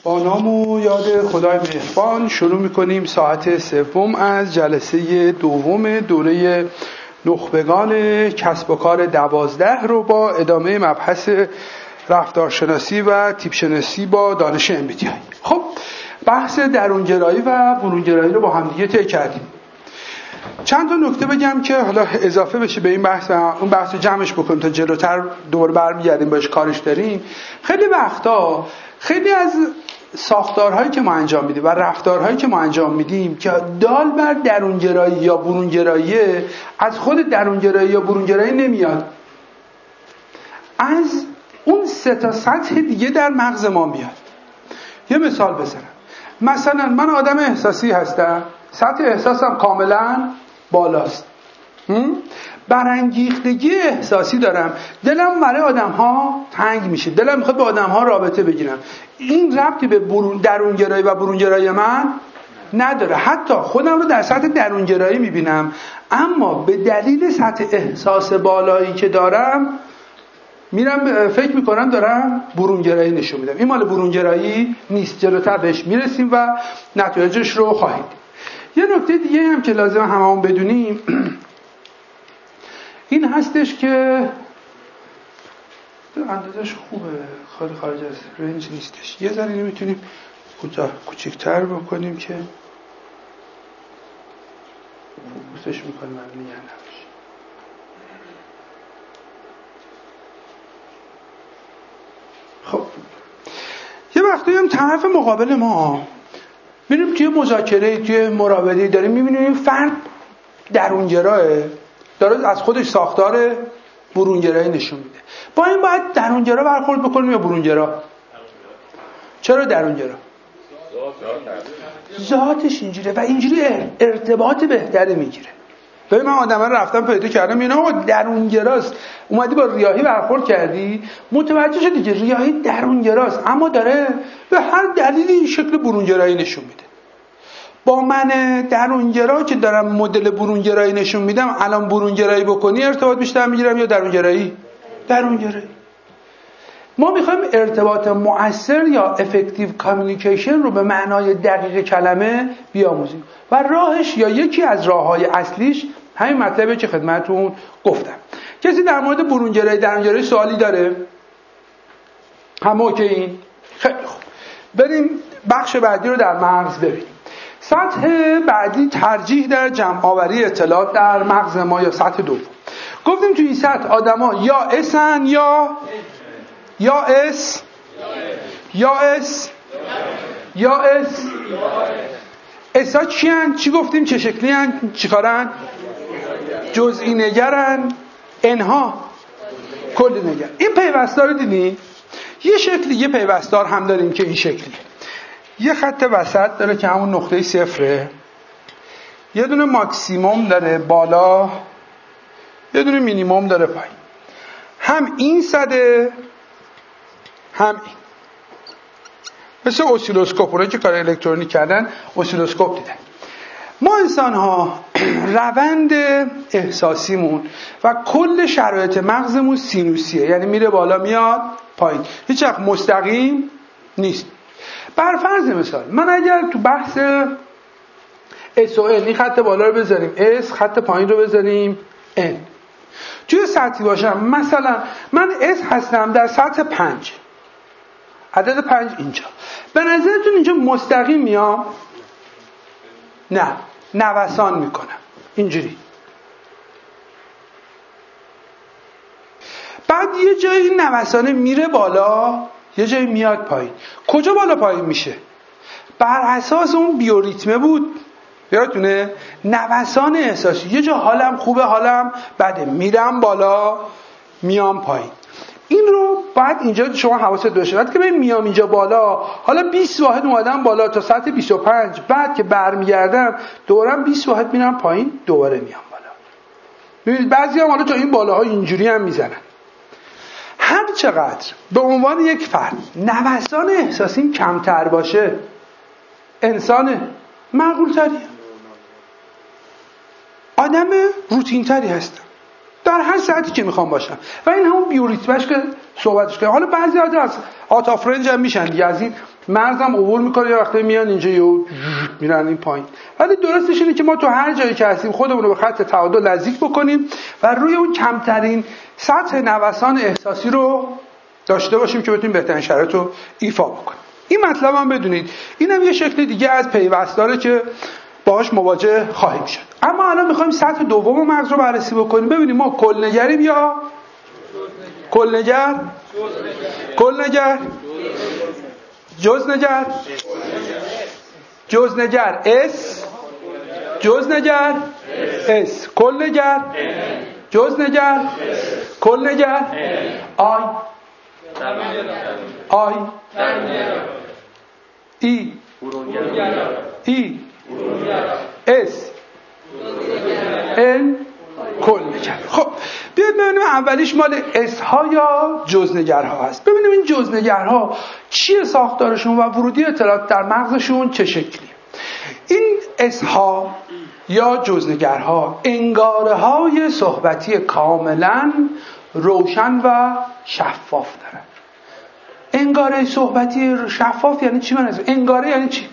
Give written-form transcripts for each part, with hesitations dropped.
با نام و یاد خدای مهربان شروع میکنیم ساعت سوم از جلسه دوم دوره نخبگان کسب و کار 12 رو با ادامه مبحث رفتارشناسی و تیپ شناسی با دانش MBTI. خب بحث درونگرایی و برونگرایی رو با هم دیگه طی کردیم. چند تا نکته بگم که حالا اضافه بشه به این بحث و اون بحث رو جمعش بکنیم تا جلوتر دوباره برمیگردیم باش کارش داریم. خیلی وقتا خیلی از ساختارهایی که ما انجام میدیم و رفتارهایی که ما انجام میدیم که دال بر درونگرایی یا برونگرایی از خود درونگرایی یا برونگرایی نمیاد، از اون سه تا سطح دیگه در مغز ما میاد. یه مثال بزنم. مثلا من آدم احساسی هستم، سطح احساسم کاملا بالاست، برانگیختگی احساسی دارم، دلم برای آدم ها تنگ میشه، دلم میخواد با آدم ها رابطه بگیرم. این ربطی به درونگرایی و برونگرایی من نداره. حتی خودم رو در سطح درونگرایی میبینم، اما به دلیل سطح احساس بالایی که دارم میرم فکر میکنم دارم برونگرایی نشون میدم. این مال برونگرایی نیست، جلوتر بهش میرسیم و نتایجش رو خواهید. یه نکته دیگه هم که لازم هممون بدونیم این هستش که اندازش خوبه، خیلی خارج از رنج نیستش. یه ذره میتونیم کوچیک‌تر بکنیم که فوکوسش میکنه ممنون نباشه. خب یه وقتی هم طرف مقابل ما میریم توی مذاکره، توی مراوده‌ای داریم میبینیم این فرد درونگراه داره از خودش ساختار برونگرایی نشون میده. با این باید درونگرا برخورد بکنیم یا برونگرا؟ چرا درونگرا؟ ذاتش اینجوره و اینجوری ارتباط بهتری میگیره. ببین من آدم رو رفتم پیدا کردم اینا آقا درونگراست، اومدی با ریاحی برخورد کردی، متوجه شدی که ریاحی درونگراست اما داره به هر دلیلی این شکل برونگرایی نشون میده. با من درونگرا که دارم مدل برونگرایی نشون میدم، الان برونگرایی بکنی ارتباط بیشتر میگیرم یا درونگرایی؟ درونگرایی. ما میخوایم ارتباط مؤثر یا افکتیو کامیونیکیشن رو به معنای دقیق کلمه بیاموزیم و راهش یا یکی از راههای اصلیش همین مطلبه که خدمتتون گفتم. کسی در مورد برونگرایی درونگرایی سوالی داره؟ همه که این خیلی خوب. بریم بخش بعدی رو در مغز ببینیم. سطح بعدی ترجیح در جمع آوری اطلاعات در مغز ما یا سطح دوم. گفتیم توی این سطح آدما یا اسن یا اسا چی هن؟ چی گفتیم؟ چه شکلی هن؟ چی کارن؟ جزئی نگرن. انها کلی نگر. این پیوستار رو دیدین؟ یه شکلی یه پیوستار هم داریم که این شکلیه. یه خط وسط داره که همون نقطه صفره، یه دونه ماکسیموم داره بالا، یه دونه مینیموم داره پایین. هم این صده هم این. مثل اسیلوسکوپ، اونایی که کار الکترونیک کردن اسیلوسکوپ دیدن. ما انسان ها روند احساسیمون و کل شرایط مغزمون سینوسیه، یعنی میره بالا میاد پایین، هیچ وقت مستقیم نیست. بر فرض مثال من اگر تو بحث S و N این خط بالا رو بذاریم S، خط پایین رو بذاریم N، توی سطحی باشم مثلا من S هستم در سطح 5، عدد 5 اینجا، به نظرتون اینجا مستقیم میام؟ نه، نوسان میکنم اینجوری. بعد یه جایی نوسانه میره بالا، یه جایی میاد پایین. کجا بالا پایین میشه؟ بر اساس اون بیوریتمه بود، یادتونه؟ نوسان احساسی. یه جا حالم خوبه، حالم بده، میرم بالا میام پایین. این رو بعد اینجا شما حواست باشه. وقتی که من میام اینجا بالا، حالا 20 واحد اومدم بالا تا سطح 25، بعد که برمیگردم دورم 20 واحد میرم پایین، دوباره میام بالا. ببینید بعضی‌ها حالا تا این بالاها اینجوری هم میزنن. هر چقدر به عنوان یک فرد نوسان احساسیم کمتر باشه، انسان معقول تری، آدم روتین تری هستم. در هر ساعتی که میخوام باشم و این همون بیوریتمش که صحبتش کنم. حالا بعضی از آتافرنج هم میشن دیگه، از این مرزم عبور میکنه، یه وقتی میان اینجا یهو میرن این پایین. ولی درستش اینه که ما تو هر جایی که هستیم خودمون رو به خط تعادل نزدیک بکنیم و روی اون کمترین سطح نوسان احساسی رو داشته باشیم که بتونیم بهترین شرایط رو ایفا بکنیم. این مطلب هم بدونید اینم یه شکل دیگه از پیوستاره که باهاش مواجه خواهیم شد. اما الان میخوایم سطح دوم مغز رو بررسی بکنیم، ببینیم ما کلنگریم یا کلنگر، کلنگر، جزنگر، جزنگر اس، جزنگر اس، کلنگر، جزنگر، کلنگر، آی، آی، ای، ای، اس، ان، کلنگر. خب بیاید ببینیم اولیش مال اس ها یا جزنگرها هست. ببینیم این جزنگرها چیه ساختارشون و ورودی اطلاعات در مغزشون چه شکلی. این اس ها یا جزنگرها انگاره های صحبتی کاملا روشن و شفاف دارن. انگاره صحبتی شفاف یعنی چی؟ من انگاره یعنی چی؟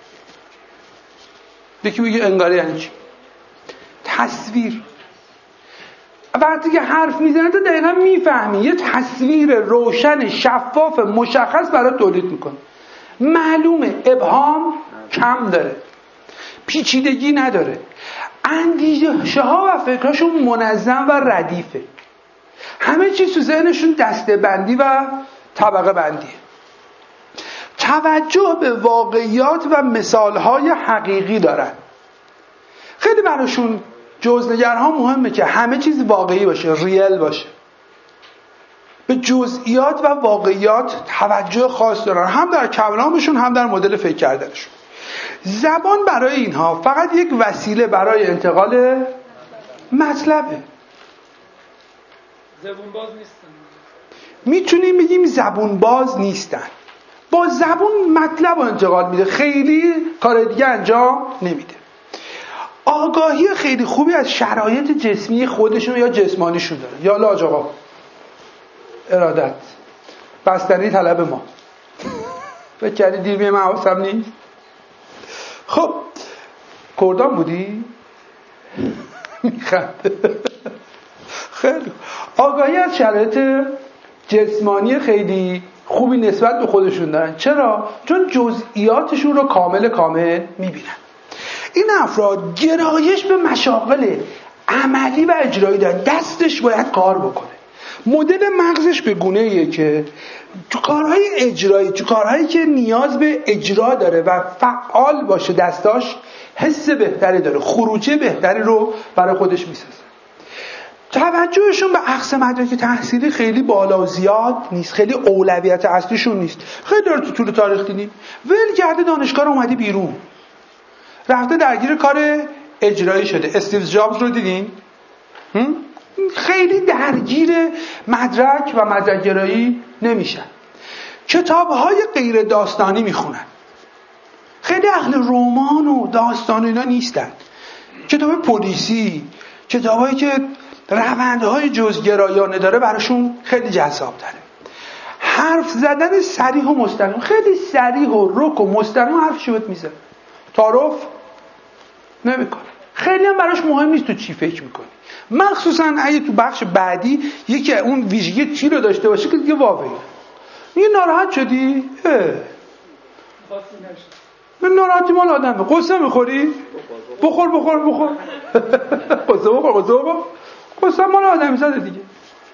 یکی بگه انگاره یعنی چی؟ تصویر. وقتی که حرف میزنه تو دقیقا میفهمی، یه تصویر روشن شفاف مشخص برای تولید میکنه، معلومه، ابهام کم داره، پیچیدگی نداره، اندیشه ها و فکراشون منظم و ردیفه، همه چیز تو ذهنشون دسته بندی و طبقه بندیه، توجه به واقعیات و مثالهای حقیقی دارن. خیلی براشون جزنگرها مهمه که همه چیز واقعی باشه، ریل باشه، به جزئیات و واقعیات توجه خاص دارن، هم در کلامشون هم در مدل فکر کردنشون. زبان برای اینها فقط یک وسیله برای انتقال مطلبه. زبون باز نیستن. میتونیم بگیم زبون باز نیستن. با زبون مطلب رو انتقال میده، خیلی کار دیگه انجام نمیده. آگاهی خیلی خوبی از شرایط جسمی خودشون یا جسمانیشون داره. یا لاج آقا ارادت بستنی طلب ما فکر کردی دیر بیه من حواسم نیست. خب کردان بودی؟ میخنده. خیلی آگاهی از شرایط جسمانی خیلی خوبی نسبت به خودشون دارن. چرا؟ چون جزئیاتشون رو کامل میبینن. این افراد گرایش به مشاغل عملی و اجرایی دارن، دستش باید کار بکنه. مدل مغزش به گونه‌ایه که تو کارهای اجرایی، تو کارهایی که نیاز به اجرا داره و فعال باشه دستاش، حس بهتری داره، خروجی بهتری رو برای خودش میسازه. توجهشون به اخذ مدرک تحصیلی خیلی بالا و زیاد نیست، خیلی اولویت اصلیشون نیست. خیلی داره تو طول تاریخ دیدیم ول کرده دانشگاه رو اومده بیرون، رفته درگیر کار اجرایی شده. استیو جابز رو دیدین؟ خیلی درگیر مدرک و مدرک‌گرایی نمیشن. کتاب‌های غیر داستانی میخونن. خیلی اهل رمان و داستان اینا نیستن. کتاب پلیسی، کتابایی که روندهای جزگرایانه داره براشون خیلی جذاب داره. حرف زدن صریح و مستقیم، خیلی صریح و رک و مستقیم حرفشو بهت میزنه، تعارف نمیکنه. خیلی هم براش مهم نیست تو چی فکر میکنی، مخصوصا اگه تو بخش بعدی یکی اون ویژگی چی رو داشته باشه که دیگه واقعی میگه ناراحت شدی؟ من ناراحتی مال آدمه. قصه میخوری؟ بخور قصه مال آدمی زده دیگه.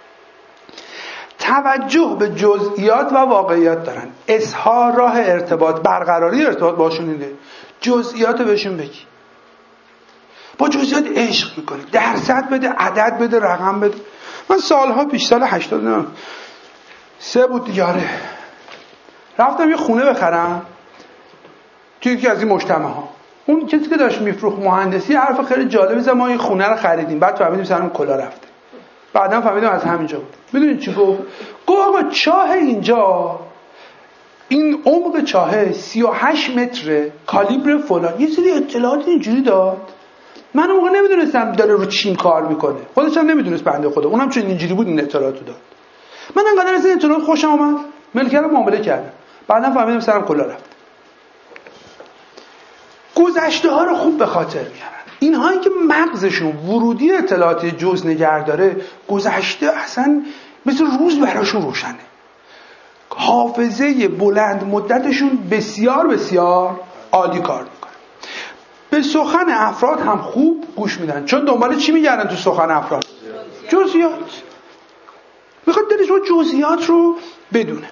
توجه به جزئیات و واقعیات دارن. اظهار راه ارتباط، برقراری ارتباط باشون اینه. جزئیات بهشون بگی، با جزئیات عشق میکنی، درصد بده، عدد بده، رقم بده. من سالها پیش، سال 83 بود دیگه، رفتم یه خونه بخرم توی یکی از این مجتمع ها. اون کسی که داشت میفروخت مهندسی حرف خیلی جالبی زد، ما این خونه رو خریدیم، بعد فهمیدیم سرم کلا رفته. بعدم فهمیدم از همینجا بود. میدونید چی گفت؟ گفت آقا چاه اینجا، این عمق چاه 38 متره، کالیبر فلان، یه سری اطلاعات اینجوری داد. من اون موقع نمیدونستم داره رو چیم کار میکنه، خودش هم نمیدونست بنده خدا، اونم چون اینجوری بود این اطلاعاتو داد. من انقدر از این اطلاعات خوشم اومد، ملکی‌ها معامله کردم، بعدم فهمیدم سرم کلا رفت. گذشته ها رو خوب به خاطر میارن. اینهایی که مغزشون ورودی اطلاعات جز نگه داره، گذشته اصلا مثل روز براشون روشنه. حافظه بلند مدتشون بسیار بسیار عالی کار میکنه. به سخن افراد هم خوب گوش میدن، چون دنبال چی میگردن تو سخن افراد؟ جزئیات. میخواد دلش رو جزئیات رو بدونه.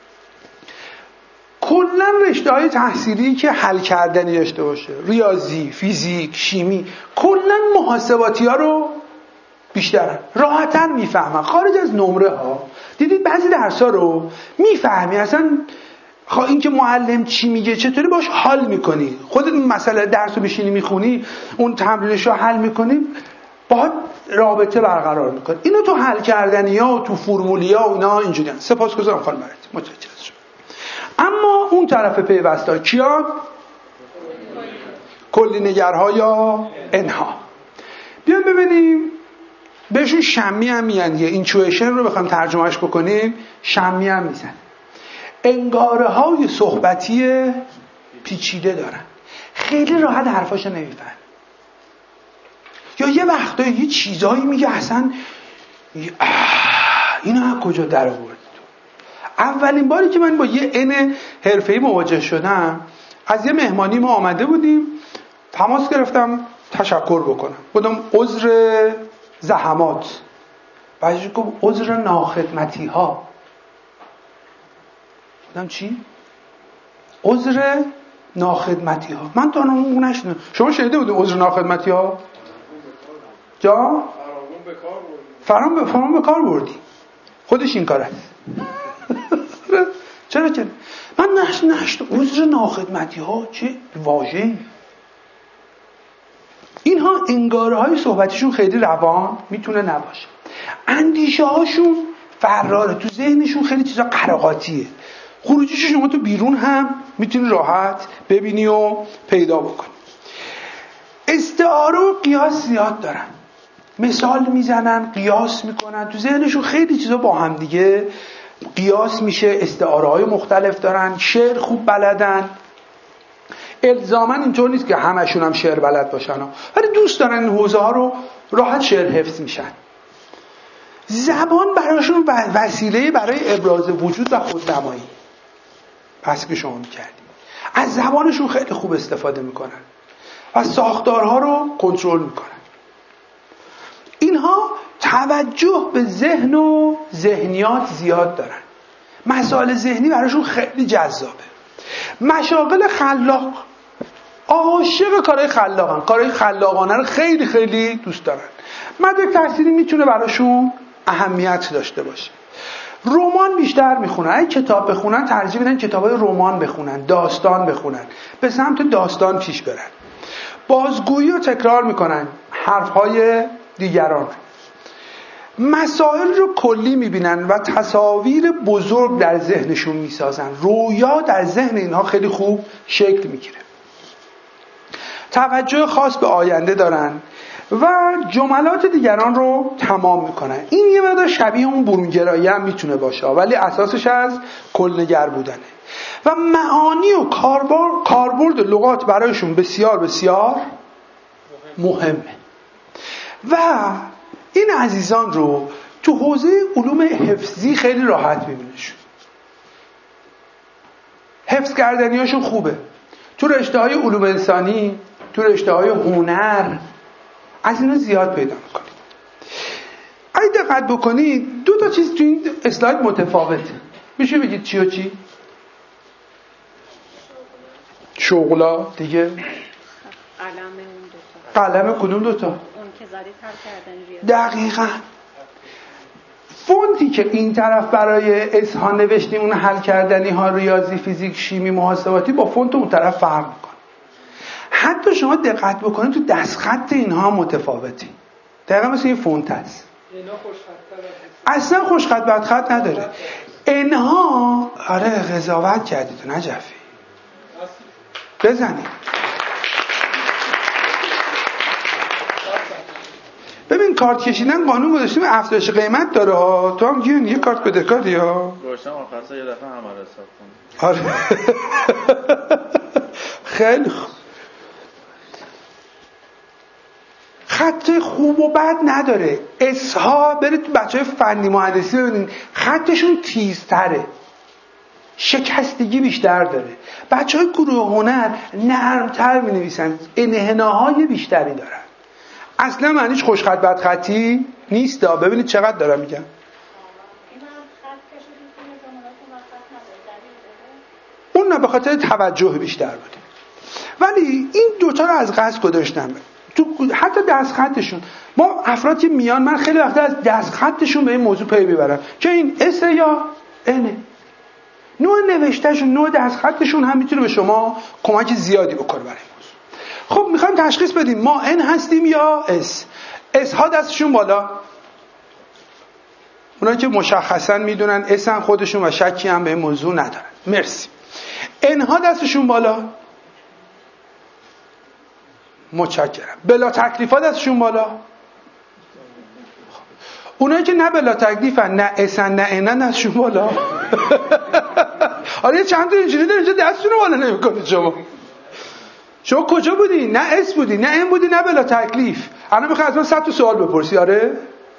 کلا رشته‌های تحصیلی که حل کردنی داشته باشه، ریاضی، فیزیک، شیمی، کلا محاسباتی‌ها رو بیشتر راحت‌تر میفهمن خارج از نمره ها. دیدید بعضی درس‌ها رو میفهمی اصلا این که معلم چی میگه چطوری باش حال میکنی، خودت مسئله درس رو بشینی میخونی، اون تمرینش رو حل میکنی، باهات رابطه برقرار میکنی. اینو تو حل کردنی‌ها و تو فرمولیا و اینا اینجوریه. سپاسگزارم خانم مرید، متشکرم. اما اون طرف پیوسته کیا؟ کلی نگرها یا انها. بیان ببینیم بهشون شمی هم میگن. اینتویشن رو بخوام ترجمهش بکنیم شمی هم میزن. انگاره های صحبتی پیچیده دارن، خیلی راحت حرفاشو نمیفهم، یا یه وقتایی یه چیزایی میگه اصلا اینو از کجا در آوردی. اولین باری که من با یه ان حرفه‌ای مواجه شدم، از یه مهمانی ما آمده بودیم، تماس گرفتم تشکر بکنم، گفتم عذر زحمات، بعدش گفت عذر ناخدمتی ها. گفتم چی؟ عذر ناخدمتی ها. من تا اون نشنیدم. شما شنیده بودید عذر ناخدمتی ها؟ جا؟ فرام به کار بردی. خودش این کار است. چرا؟ من نشت عذر ناخدمتی ها چه واژه‌ای. اینها انگاره های صحبتشون خیلی روان میتونه نباشه، اندیشه هاشون فراره، تو ذهنشون خیلی چیزا قراقاتیه، خروجیش شما تو بیرون هم میتونی راحت ببینی و پیدا بکنی. استعاره و قیاس زیاد دارن، مثال میزنن، قیاس میکنن، تو ذهنشون خیلی چیزا با هم دیگه قیاس میشه، استعاره های مختلف دارن، شعر خوب بلدن. الزاماً اینطور نیست که همشون هم شعر بلد باشن، ولی دوست دارن این حوزه ها رو، راحت شعر حفظ میشن. زبان براشون وسیله برای ابراز وجود و خودنمایی، پس که شما میکردیم از زبانشون خیلی خوب استفاده میکنن و ساختارها رو کنترل میکنن. اینها توجه به ذهن و ذهنیات زیاد دارن، مسائل ذهنی براشون خیلی جذابه. مشاغل خلاق، عاشق کارهای خلاقن، کارهای خلاقانه رو خیلی خیلی دوست دارن. مدرک تحصیلی میتونه براشون اهمیت داشته باشه. رمان بیشتر میخونن، اگه کتاب بخونن ترجیح میدن کتابای رمان بخونن، داستان بخونن، به سمت داستان پیش برن. بازگویی رو تکرار میکنن، حرفهای دیگران رو. مسائل رو کلی میبینن و تصاویر بزرگ در ذهنشون میسازن. رویا در ذهن اینها خیلی خوب شکل میگیره. توجه خاص به آینده دارن و جملات دیگران رو تمام میکنن. این یه مقدار شبیه اون برونگرایی هم میتونه باشه، ولی اساسش از کلنگر بودنه و معانی و کاربرد لغات برایشون بسیار بسیار مهمه. و این عزیزان رو تو حوزه علوم حفظی خیلی راحت میبینیشون، حفظ کردنیاشون خوبه. تو رشته‌های علوم انسانی، تو رشته‌های هنر از اینا زیاد پیدا میکنید. اگه دقت بکنید دو تا چیز تو این اسلاید متفاوته. میشه بگید چی و چی؟ شغلا دیگه؟ قلم کدوم دوتا؟ اون که زدید حل کردن ریاضی. دقیقاً. فونتی که این طرف برای اظهار نوشتیم اون حل کردنی ها، ریاضی، فیزیک، شیمی، محاسباتی، با فونت اون طرف فرق میکنه. حتی شما دقت بکنید تو دستخط اینها متفاوتی. دقیقاً مثل این فونت هست. اصلا خوشخط بدخط نداره. اینها آره قضاوت کردید تو نجفی. بزنید. ببین کارت کشیدن قانون گذاشتیم افزایش قیمت داره ها، تو هم گیون یه کارت بدهکاری ها گوشتم آخرسا یه دفعه همه رو حساب کنم. آره خیلی خوب. خط خوب و بد نداره. اسها برید بچه های فنی مهندسی ببینید خطشون تیزتره، شکستگی بیشتر داره. بچه های گروه هنر نرمتر می نویسن، انحناهای بیشتری دارن. اصلا معنیش خوشخط بدخطی نیست. ببینید چقدر دارم میگم. اون نه، به خاطر توجه بیشتر بوده. ولی این دوتا رو از قصد گذاشتم تو حتی دستخطشون. ما افراد که میان من خیلی وقتا از دستخطشون به این موضوع پی میبرم که این اس یا انه. نوع نوشتهشون، نوع دستخطشون هم میتونه به شما کمک زیادی بکنه برای این موضوع. خب میخوایم تشخیص بدیم ما ان هستیم یا اس. اس ها دستشون بالا، اونایی که مشخصا میدونن اس هم خودشون و شکی هم به این موضوع ندارن. مرسی. ان ها دستشون بالا، متشکرم. بلا تکلیفا دستشون بالا. اونایی که نه بلا تکلیفن نه اسن نه انن دستشون بالا. آره چند تا اینجوری داره اینجا دستتون رو بالا نمی‌کنید شما کجا بودی؟ نه اس بودی، نه ان بودی، نه بلا تکلیف. الان میخوام از من 100 تا سوال بپرسی. آره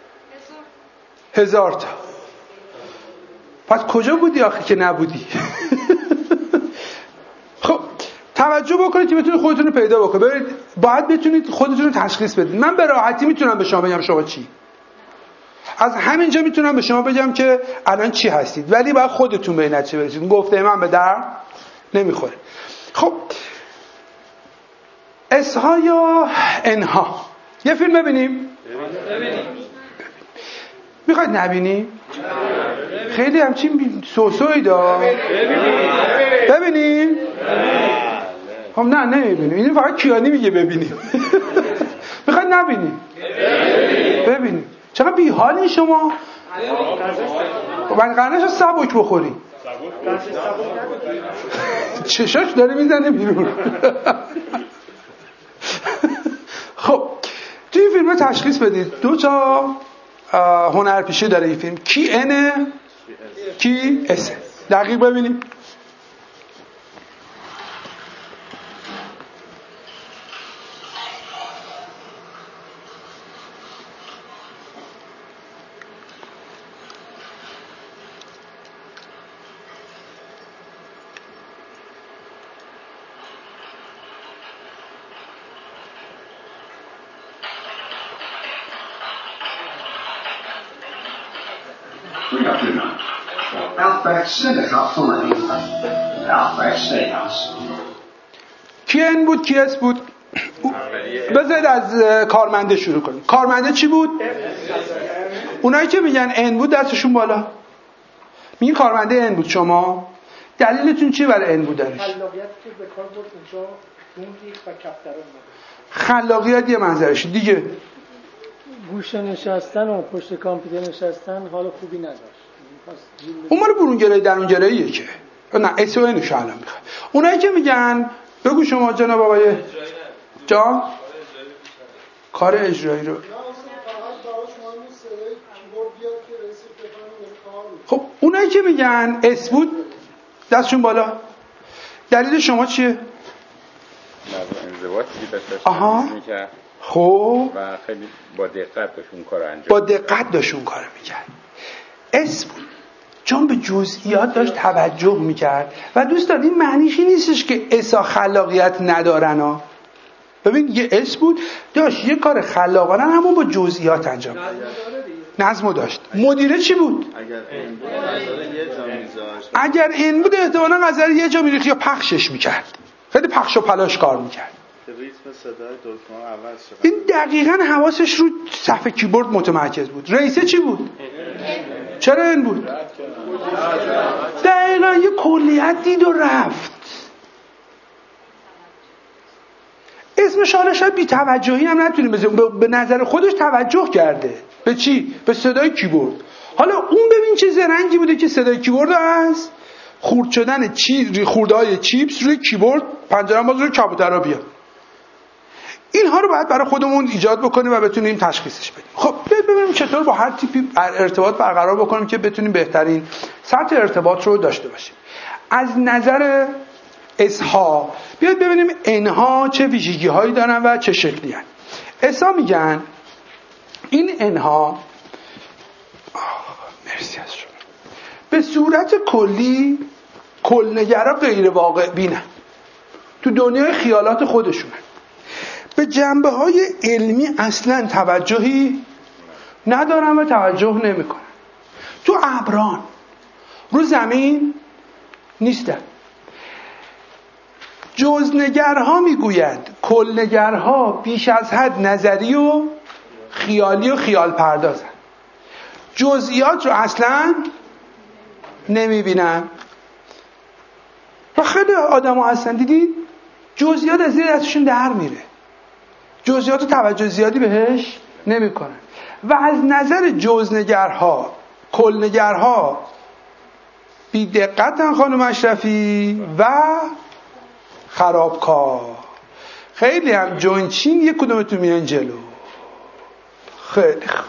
1000 تا. پس کجا بودی آخه که نبودی؟ خب توجه بکنید که بتونید خودتون رو پیدا بکنید. ببینید باید بتونید خودتون رو تشخیص بدید. من به راحتی میتونم به شما بگم شما چی. از همینجا میتونم به شما بگم که الان چی هستید، ولی باید خودتون به این نتیجه برسید. گفته من به درد نمیخوره. خب اس ها یا ان ها. یه فیلم ببینیم. میخواید نبینیم؟ خیلی همچین سوسوی دا. ببینیم؟ خب نه نمیبینیم. این فقط کیانی میگه ببینیم. میخواید نبینیم؟ ببینیم. چقدر بیحالی شما؟ من قرنش سبک بخوری. چشاش داره میزنه بیرون. خب توی این فیلم تشخیص بدید. 2 تا هنرپیشه داره این فیلم. کی انه؟ کی اسه؟ دقیق ببینیم. کی ان بود کی اس بود؟ بذارید از کارمنده شروع کنیم. کارمنده چی بود؟ اونایی که میگن ان بود دستشون بالا. میگن کارمنده ان بود. شما دلیلتون چی برای ان بودنش؟ خلاقیت که به کار برد اونجا اون ریخ و کفتران بود. خلاقیت یه منظرش دیگه. گوشه نشستن و پشت کامپیوتر نشستن حال خوبی نداشت. اون مال برونگرایی درونگراییه که نه اس و انش الان میخواد. اونایی که میگن بگو شما جناب آقای جان کار اجرایی رو. خب اونایی که میگن اس بود دستشون بالا. دلیل شما چیه؟ انضباطی داشت. آها. خب و خیلی با دقت داشت اون کارو انجام. با دقت داشت اون کارو میکرد. اس بود چون به جزئیات داشت توجه میکرد. و دوستان این معنیش نیستش که اسا خلاقیت ندارن ها. ببین یه اس بود داشت یه کار خلاقانه همون با جزئیات انجام داد. نظمو داشت. مدیره چی بود؟ اگر این بود احتمالاً غزل یه جا میریخت یا پخشش میکرد. خیلی پخش و پلاش کار میکرد. این دقیقاً حواسش رو صفحه کیبورد متمرکز بود. رئیسه چی بود؟ چرا این بود؟ دقیقاً یه کلیت دید و رفت. اسمش حالا شاید بی توجهی هم نتونیم بزنیم. به نظر خودش توجه کرده. به چی؟ به صدای کیبورد. حالا اون ببین چه زرنگی بوده که صدای کیبورد از خورد شدن خورده‌های چیپس روی کیبورد پنجره باز روی کبوترها بیاد. اینها رو باید برای خودمون ایجاد بکنیم و بتونیم تشخیصش بدیم. خب ببینیم چطور با هر تیپی ارتباط برقرار بکنیم که بتونیم بهترین سطح ارتباط رو داشته باشیم. از نظر اسها بیاید ببینیم انها چه ویژگی هایی دارن و چه شکلی هستن. اسها میگن این انها مرسی از شما به صورت کلی کلنگرا غیر واقع بینن، تو دنیای خیالات خودشونن، به جنبه های علمی اصلا توجهی ندارن و توجه نمیکنن. تو ابران رو زمین نیستن. جزنگرها میگویند کلنگرها بیش از حد نظری و خیالی و خیال پردازن، جزئیات رو اصلا نمیبینن. و خیلی آدم ها هستن دیدید جزئیات از زیر دستشون در میره، جزئیات رو توجه زیادی بهش نمیکنن. و از نظر جزنگرها کلنگرها بی دقتن خانم اشرفی و خرابکار. خیلی هم جونچین یک کدومتون میان جلو. خیلی خوب.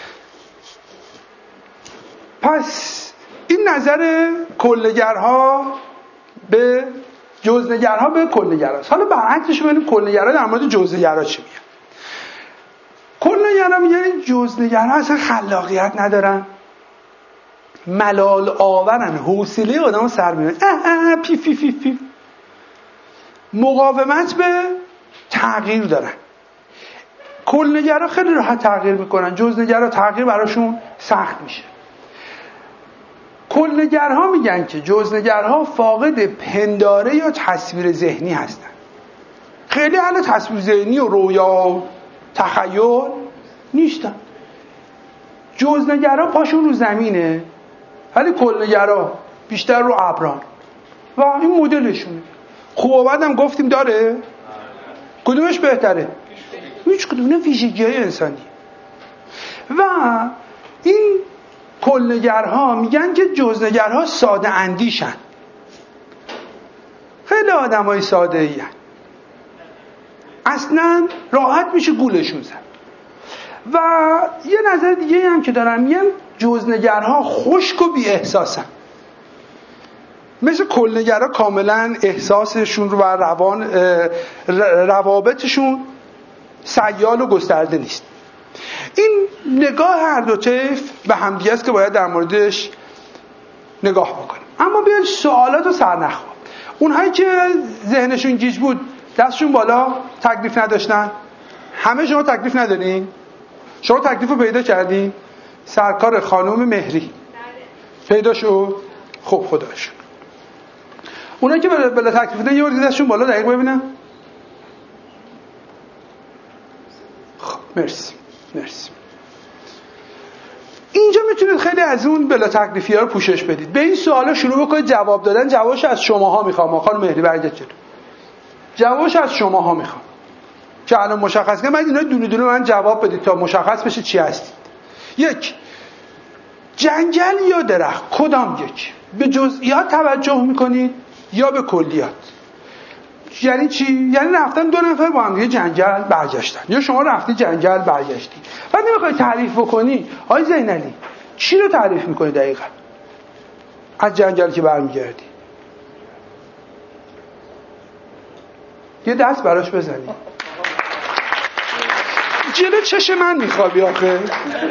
پس این نظر کلنگرها به جزنگرها به کلنگرهاست. حالا برعکسش ببینیم کلنگرها در مورد جزنگرها چی میگن. کلنگرها میگن این جزنگرها اصلا خلاقیت ندارن، ملال آورن، حوصله آدمو سر میبرن، پی پی پی پی، مقاومت به تغییر دارن. کلنگرها خیلی راحت تغییر میکنن، جزنگرها تغییر براشون سخت میشه. کلنگرها میگن که جزنگرها فاقد پنداره یا تصویر ذهنی هستن، خیلی اهل تصویر ذهنی و رویا و تخیل نیستن. جزنگرها پاشون رو زمینه ولی کلنگرها بیشتر رو ابران و این مدلشونه. خوب و بدم گفتیم داره، کدومش بهتره؟ هیچ کدوم. نه ویژگی‌های انسانی. و این کلنگرها میگن که جزنگرها ساده اندیشن، خیلی آدمای ساده ای هن. اصلا راحت میشه گولشون زد. و یه نظر دیگه هم که دارن میگن جزنگرها خشک و بی احساسن، مثل کلنگرها کاملا احساسشون و روابطشون سیال و گسترده نیست. این نگاه هر دو طیف به همدیگه است که باید در موردش نگاه بکنیم. اما بیاید سوالات رو سرنخ. اونهایی که ذهنشون گیج بود دستشون بالا، تکلیف نداشتن. همه شما تکلیف ندارین؟ شما تکلیف رو پیدا کردین؟ سرکار خانم مهری پیدا شد؟ خب خداش. اونایی که بلا تکلیف ندارن یه بار دستشون بالا دقیق ببینم. خب مرسی. اینجا میتونید خیلی از اون بلا تکلیفی ها رو پوشش بدید. به این سوالا شروع بکنید جواب دادن. جوابش از شماها میخوام. خانم مهری برگرد جلو. جوابش از شماها میخوام که الان مشخص کنید. من اینا دونه دونه من جواب بدید تا مشخص بشه چی هستید. یک، جنگل یا درخت، کدام یک؟ به جزئیات توجه میکنید یا به کلیات؟ یعنی چی؟ یعنی رفتن دو نفر با هم دیگه جنگل برگشتن، یا شما رفتی جنگل برگشتی. بعد نمیخوای تعریف بکنی. آقای زینعلی چی رو تعریف میکنی دقیقاً از جنگل که برمیگردی؟ یه دست براش بزنی. جلو چش من میخوابی آخه.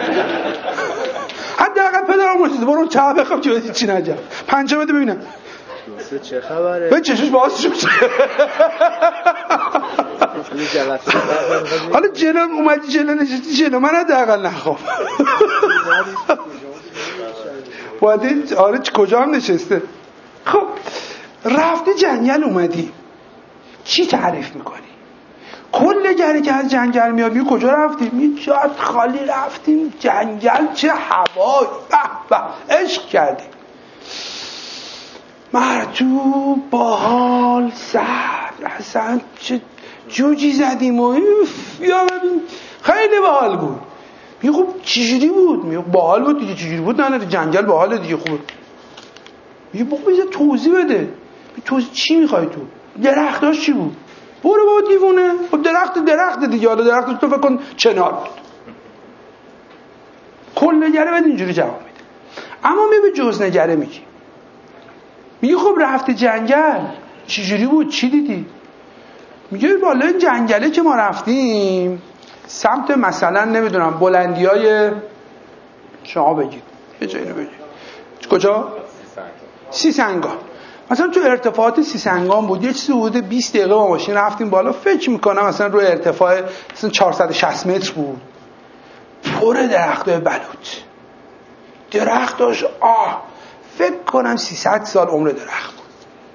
حداقل پدرم مرتضی برو چه بخواب که چی نجم. پنجه بده ببینم چه خبره؟ به چشش باز شد. حالا جلو اومدی جلو نشستی جلو من حداقل نخواب. باید آره کجا هم نشسته. خب رفتی جنگل اومدی چی تعریف میکنی؟ کل گری که از جنگل میاد میگه کجا رفتیم؟ میگه جات خالی رفتیم جنگل، چه هوایی، به به عشق کردیم، مرطوب، باحال، سرد، اصلا چه جوجی زدیم و یا ببین خیلی باحال بود. میگه خب چجوری بود؟ میگه باحال بود دیگه. چجوری بود؟ نه جنگل باحاله دیگه. خوب میگه بابا بذار توضیح بده. توضیح چی میخوای تو؟ درختاش چی بود؟ برو بابا دیوونه. خب درخت دیگه، حالا درخت تو فکر کن چنار بود. کلنگره بعد اینجوری جواب میده. اما به جزنگره میگی خب رفته جنگل چجوری بود، چی دیدی؟ میگه بالا این جنگله که ما رفتیم سمت مثلا نمیدونم بلندیای شما بگید یه جایی رو بگید کجا؟ سیسنگان. مثلا تو ارتفاعات سیسنگان بود، یه چیزی حدود 20 دقیقه با ماشین رفتیم بالا. فکر میکنم مثلا روی ارتفاع مثلا 460 متر بود، پر درختای بلوط. درخت داشت فکر کنم 300 سال عمر درخت بود.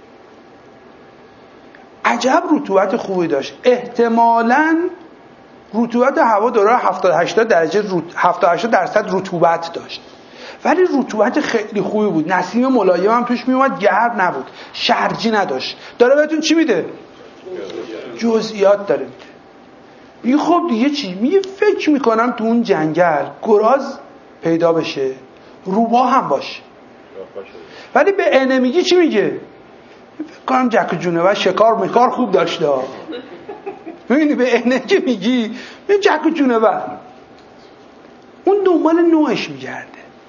عجب رطوبت خوبی داشت. احتمالاً رطوبت هوا داره 70-80 درجه 70-80% رطوبت داشت، ولی رطوبت خیلی خوبی بود. نسیم ملایم هم توش میومد، گرم نبود، شرجی نداشت. داره بهتون چی میده؟ جزئیات داره میده. میگه خب دیگه چی؟ میگه فکر میکنم تو اون جنگل گراز پیدا بشه، روباه هم باشه. ولی به عینه میگی چی میگه؟ فکر کنم جک جونور شکار خوب داشته. میبینی به عینه که میگی جک جونور اون دنبال نوعش میگرده.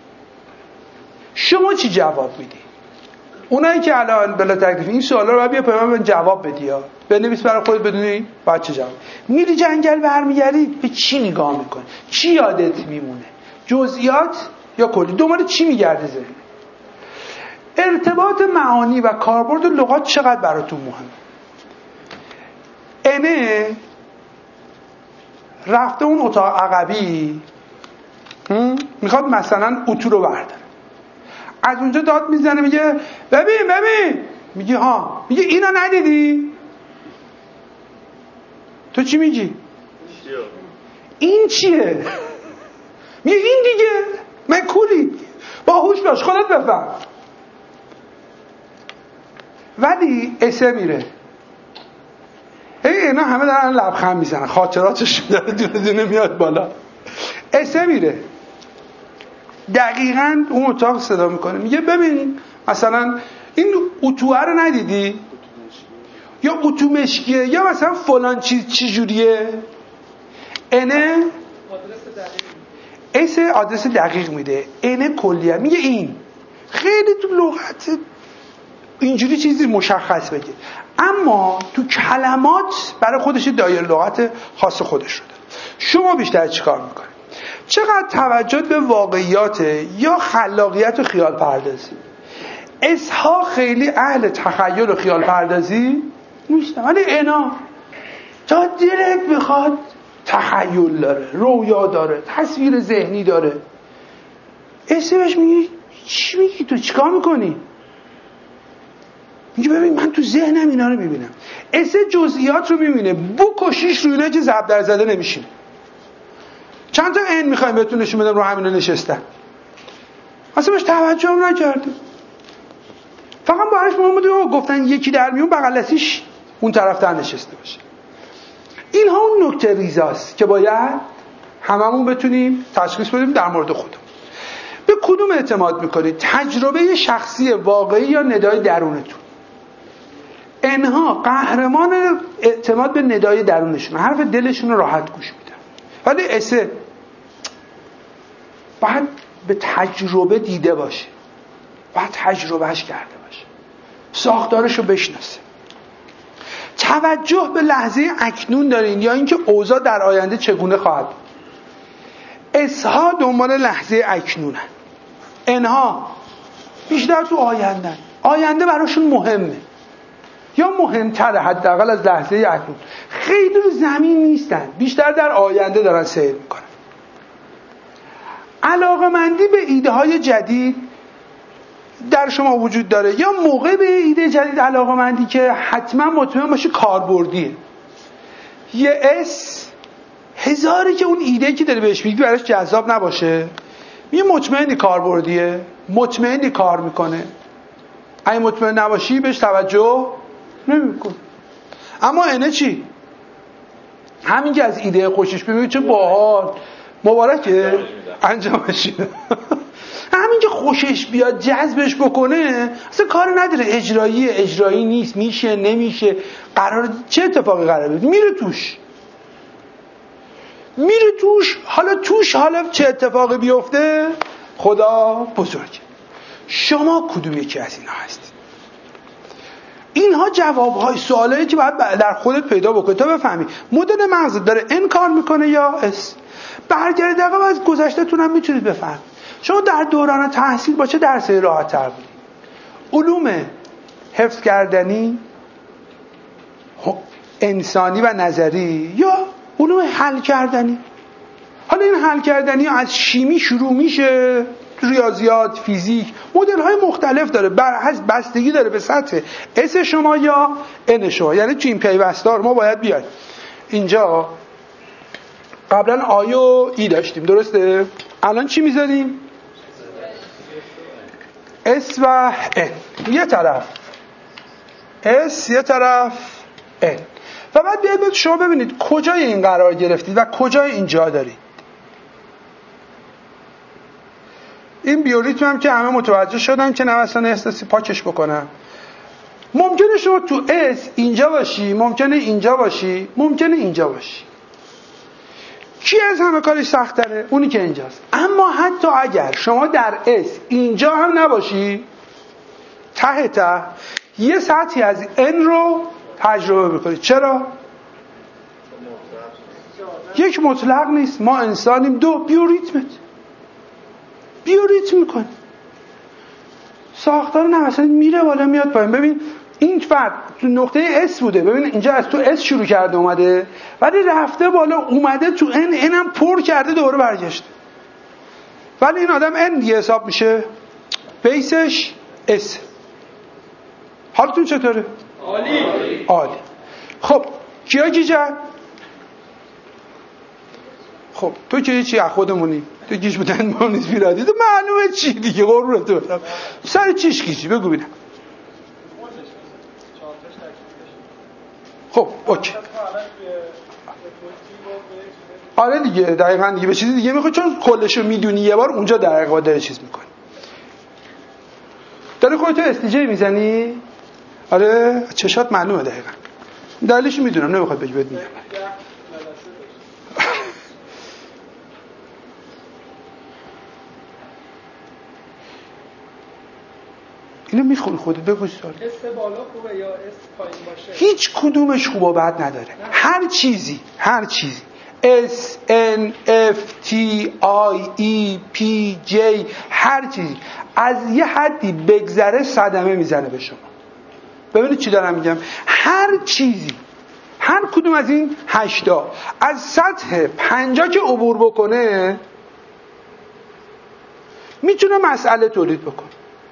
شما چی جواب میدی؟ اونایی که الان بلا تکلیف این سوالا رو بیا پیام من جواب بدی ها، بنویس برای خودت بدونی بعد چه جواب میری. جنگل برمیگردی به چی نگاه میکنی؟ چی یادت میمونه؟ جزئیات یا کلی؟ دنبال چی میگرده ذهن؟ ارتباط معانی و کاربرد لغات چقدر براتون مهمه؟ اینه رفته اون اتاق عقبی میخواد مثلا اتو رو برداره، از اونجا داد میزنه میگه ببین میگه ها، میگه اینا ندیدی؟ تو چی میگی؟ این چیه؟ میگه این دیگه من کولی باهوش باش خودت بفهم. ولی اسه میره اینا همه دارن لبخند میزنن، خاطراتش داره دونه دونه میاد بالا. اسه میره دقیقاً اون اتاق صدا میکنه میگه ببین مثلا این اتوه رو ندیدی؟ یا اتو مشکیه یا مثلا فلان چی جوریه؟ اینه اسه آدرس دقیق میده، اینه کلیه. میگه این خیلی تو لغت اینجوری چیزی مشخص بگه، اما تو کلمات برای خودش دایره لغت خاص خودش رو داره. شما بیشتر چیکار میکنید؟ چقدر توجه به واقعیات یا خلاقیت و خیال پردازی؟ اسها خیلی اهل تخیل و خیال پردازی نیستن، ولی اینا تا دلت بخواد تخیل داره، رویا داره، تصویر ذهنی داره. اسمش میگی چی میگی؟ تو چیکار میکنی؟ میگه ببین من تو ذهنم اینا رو میبینم. اسه جزئیات رو میبینه، بکشیش رو اینا که ضرب در زده نمیشین. چند تا عین میخوایم بهتون نشون بدم رو همینا نشستن، اصلا بهش توجه هم نکردیم. فقط باهاش مهم بوده گفتن یکی در میون بغل دستیش اون طرف تر نشسته باشه. اینها اون نکته ریزاست که باید هممون بتونیم تشخیص بدیم در مورد خودمون. به کدوم اعتماد میکنید؟ تجربه شخصی واقعی یا ندای درونتون؟ اینها قهرمان اعتماد به ندای درونشون، حرف دلشون رو راحت گوش میدن. ولی اسه باید به تجربه دیده باشه، باید تجربهش کرده باشه، ساختارش رو بشناسه. توجه به لحظه اکنون دارین یا اینکه اوضاع در آینده چگونه خواهد بود؟ اسها دنبال لحظه اکنونن، اینها بیشتر تو آینده براشون مهمه یا مهمتره حداقل از لحظه اکنون. خیلی رو زمین نیستن، بیشتر در آینده دارن سیر میکنن. علاقه‌مندی به ایده های جدید در شما وجود داره یا موقع به ایده جدید علاقه‌مندی که حتما مطمئن باشه کاربردیه. یه اس هزاری که اون ایده که داری بهش میگی براش جذاب نباشه، یه مطمئنی کاربردیه، مطمئنی کار میکنه. اگه مطمئن نباشی بهش توجه نمی‌کنی. اما اینه چی؟ همین که از ایده خوشش ببینید چه باحال، مبارکه انجامش میده. همین که خوشش بیاد جذبش بکنه اصلا کار نداره اجرایی نیست، میشه نمیشه، قرار چه اتفاقی قرار بیفته، میره توش. حالا چه اتفاقی بیفته خدا بزرگه. شما کدوم یکی از اینا هستید؟ اینها جوابهای سوالایی که باید در خودت پیدا بکنی تا بفهمی مدل مغزت داره این کار میکنه یا اس. برگردید دقیقا از گذشته‌تون هم میتونید بفهمید. شما در دوران تحصیل با چه درسی راحت تر بودید؟ علوم حفظ کردنی، انسانی و نظری، یا علوم حل کردنی؟ حالا این حل کردنی از شیمی شروع میشه، ریاضیات، فیزیک، مدل های مختلف داره، بستگی داره به سطح اس شما یا ان شما. یعنی تو این پیوستار ما باید بیاید اینجا قبلا آی و ای داشتیم، درسته؟ الان چی میذاریم؟ اس و ان، یه طرف اس یه طرف ان. و بعد بیاید شما ببینید کجای این قرار گرفتید و کجای اینجا دارید. این بیوریتم هم که همه متوجه شدن که نوسان احساسی پاکش بکنم. ممکنه شما تو اس اینجا باشی، ممکنه اینجا باشی، ممکنه اینجا باشی. کی از همه کارش سخت تره؟ اونی که اینجاست. اما حتی اگر شما در اس اینجا هم نباشی، ته یه سطحی از ان رو تجربه میکنید. چرا؟ یک مطلق نیست، ما انسانیم. دو بیوریتم میکنه. ساختار نوسان میره بالا میاد پایین. ببین این فرد تو نقطه اس بوده، ببین اینجا از تو اس شروع کرده اومده، ولی رفته بالا اومده تو ان هم پر کرده دوره برگشته. ولی این آدم ان دیگه حساب میشه، بیسش اس. حالتون چطوره؟ عالی. خب کیا گیجن؟ خب تو که چی از خودمونی، تو گیج بودن ما نیست بیرادی، تو معلومه چی دیگه قربونت برم. سر چیش گیجی بگو ببینم. خب اوکی. آره دیگه دقیقاً دیگه به چیزی دیگه میخواد، چون کلشو میدونی یه بار اونجا دقیقاً داره چیز میکنی. داری خودتو استیجی میزنی؟ آره چشات معلومه دقیقاً. دلیلش میدونم، نمیخواد بگی بهت میگم. اینو میخونی خودت بگو سوال. اس بالا خوبه یا اس پایین باشه؟ هیچ کدومش خوب و بد نداره. هر چیزی S N F T I E P J هر چیزی از یه حدی بگذره صدمه میزنه به شما. ببینید چی دارم میگم. هر چیزی، هر کدوم از این 8 از سطح 50 که عبور بکنه میتونه مسئله تولید بکنه.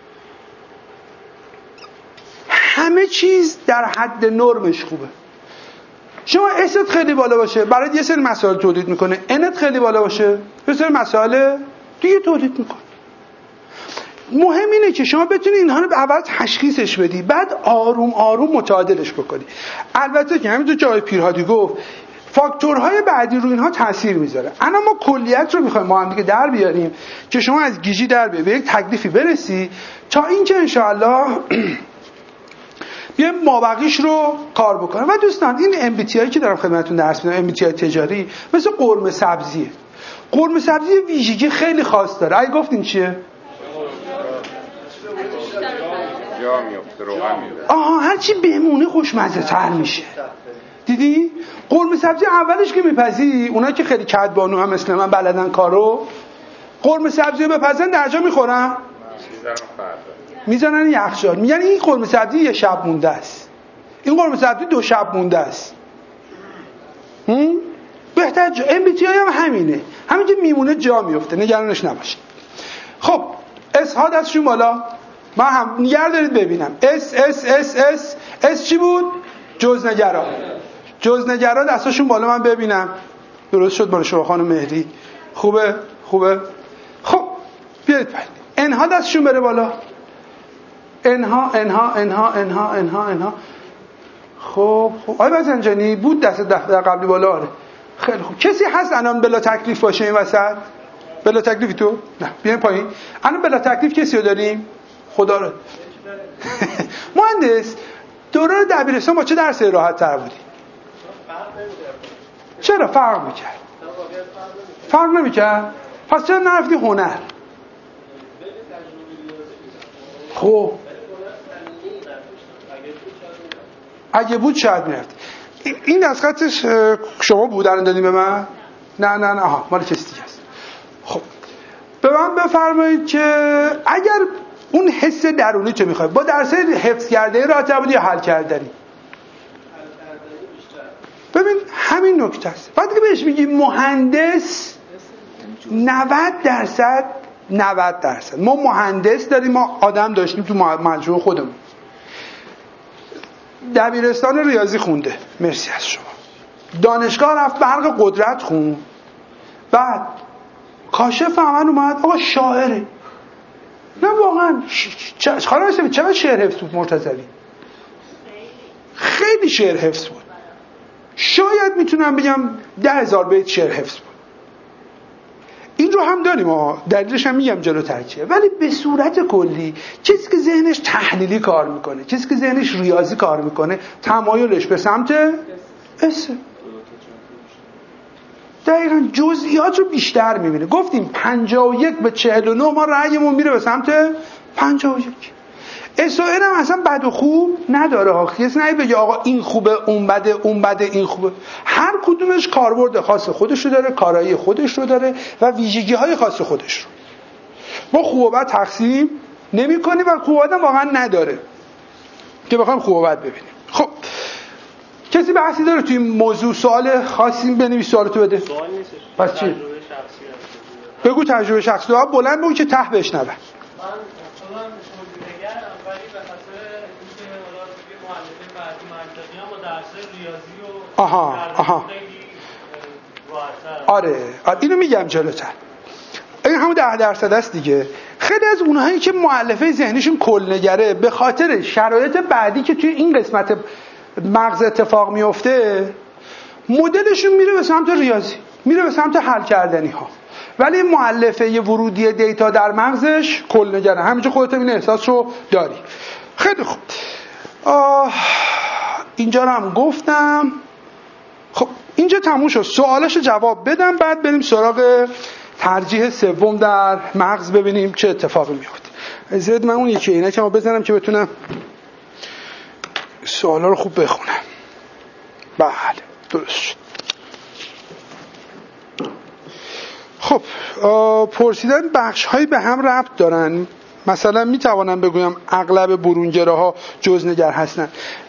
همه چیز در حد نرمش خوبه. شما است خیلی بالا باشه برای یه سری مسائل تولید میکنه، انت خیلی بالا باشه یه سری مسائل دیگه تولید میکنه. مهم اینه که شما بتونی اینها رو اول تشخیصش بدی، بعد آروم آروم متعادلش بکنی. البته که همین تو جای پیرهادی گفت فاکتورهای بعدی رو اینها تاثیر میذاره. اما ما کلیت رو میخوایم ما هم دیگه در بیاریم که شما از گیجی در بیاری، به یک تکلیفی برسی تا اینکه انشاءالله بیایم مابقیش رو کار بکنم. و دوستان این MBTI که دارم خدمتتون درس میدم، MBTI تجاری، مثل قرمه سبزیه. قرمه سبزی ویژگی خیلی خاص داره. اگه گفتین چیه؟ جا میفته، روغن میده. هرچی بمونه خوشمزه تر میشه. دیدی؟ قرمه سبزی اولش که میپزی، اونا که خیلی کدبانو هم مثل من بلدن کارو، قرمه سبزی رو بپزن در جا میخورن؟ میزنن یخچال. میگن این قرمه سبزی یه شب مونده است، این قرمه سبزی 2 شب مونده است. بهتر MBTI هم همینه، همین که میمونه جا میفته، نگرانش نباشید. خب اس ها دستشون بالا، من هم نگر دارید ببینم. اس چی بود؟ جزنگرا دستشون بالا من ببینم. درست شد بالا شما خانم مهری. خوبه. خب بیایید پایین. انها دستشون بره بالا. انها. خب آقای بزنجانی بود دست دفتر قبلی بالا. آره خیلی خوب. کسی هست الان بلا تکلیف باشه این وسط؟ بلا تکلیفی تو؟ نه بیاین پایین. الان بلا تکلیف کسی رو داریم؟ خدا رو. مهندس دوران دبیرستان با چه درسی راحت تر بودی؟ چرا فرق میکرد؟ فرق نمیکرد؟ پس چرا نرفتی هنر؟ خب اگه بود شاید میرفتی. این دستخطش شما بودن دادیم به من؟ نه آها مال کسی دیگه است. خب به من بفرمایید که اگر اون حس درونی چه میخوای با درس حفظ کرده راحت بودی یا حل کردنی؟ ببین همین نکته است. وقتی که بهش میگی مهندس 90% ما مهندس داریم، ما آدم داشتیم تو مجموعه خودمون. دبیرستان ریاضی خونده، مرسی از شما. دانشگاه رفت برق قدرت خون، بعد کاشف عمل اومد آقا شاعره. نه واقعا چقدر شعر حفظ بود مرتضوی؟ خیلی شعر حفظ بود. شاید میتونم بگم 10,000 بیت شعر حفظ بود. این رو هم داریم دلیلش هم میگم جلوتر چیه. ولی به صورت کلی چیزی که ذهنش تحلیلی کار میکنه، چیزی که ذهنش ریاضی کار میکنه، تمایلش به سمت اسم. دقیقاً جزئیات رو بیشتر میبینه. گفتیم 51 به 49 ما رأیمون میره به سمت 51. اسرائیل هم اصلا بد و خوب نداره ها. کسی نمیگه آقا این خوبه اون بده اون بده این خوبه. هر کدومش کاربرد خاص خودش رو داره، کارایی خودش رو داره و ویژگی‌های خاص خودش رو. ما خوب و بد تقسیم نمی‌کنیم و خوب و بد واقعا نداره که بخوایم خوب و بد ببینیم. خب کسی بحثی داره توی این موضوع؟ سوال خاصی بنویس، سوالتو بده. سوال نیستش. پس چی؟ بگو تجربه شخصی. بلند بگو که ته بشنوه. من نگرم ولی به خاطر اینکه حالا دیگه معلفه بعدی منطقی هم با درس ریاضی و خیلی راحت‌تر. آره اینو میگم جلوتر. این همون 10% است دیگه. خیلی از اونهایی که مؤلفه ذهنشون کلنگره به خاطر شرایط بعدی که توی این قسمت مغز اتفاق میفته مدلشون میره به سمت ریاضی، میره به سمت حل کردنی ها. ولی مؤلفه ورودی دیتا در مغزش کلنگره. همینجا خودت این احساس رو داری. خیلی خوب. اینجا رو هم گفتم. خب اینجا تموم شد. سوالاشو جواب بدم بعد بریم سراغ ترجیح سوم در مغز ببینیم چه اتفاقی میفته. زید من اون یکی عینکمو بزنم که بتونم سوالا رو خوب بخونم. بله درست شد. خب پرسیدن بخش هایی به هم ربط دارن. مثلا میتوانم بگویم اغلب برونگره ها جزنگر هستن؟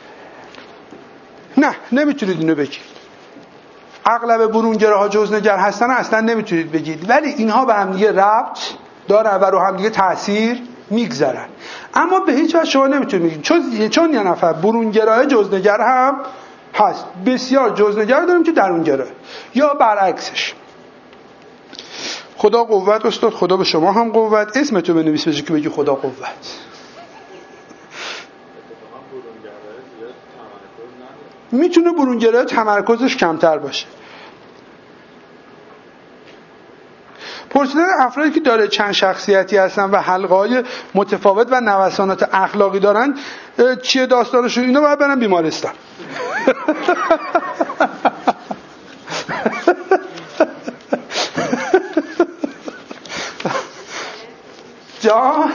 نه نمیتونید اینو بگید. اغلب برونگره ها جزنگر هستن اصلا نمیتونید بگید، ولی اینها به هم دیگه ربط دارن و رو هم دیگه تأثیر میگذارن. اما به هیچ وجه شما نمیتونید بگید چون یه نفر برونگرای جزنگر هم هست. بسیار جزنگر داریم که درونگره یا برعکسش. خدا قوت استاد، خدا به شما هم قوت. اسمتو بنویس بجای که بگی خدا قوت. میتونه برونگرای تمرکزش کمتر باشه. پرسیدن افرادی که داره چند شخصیتی هستن و حلقه‌های متفاوت و نوسانات اخلاقی دارن چیه داستانشون؟ اینا باید برن بیمارستان. جا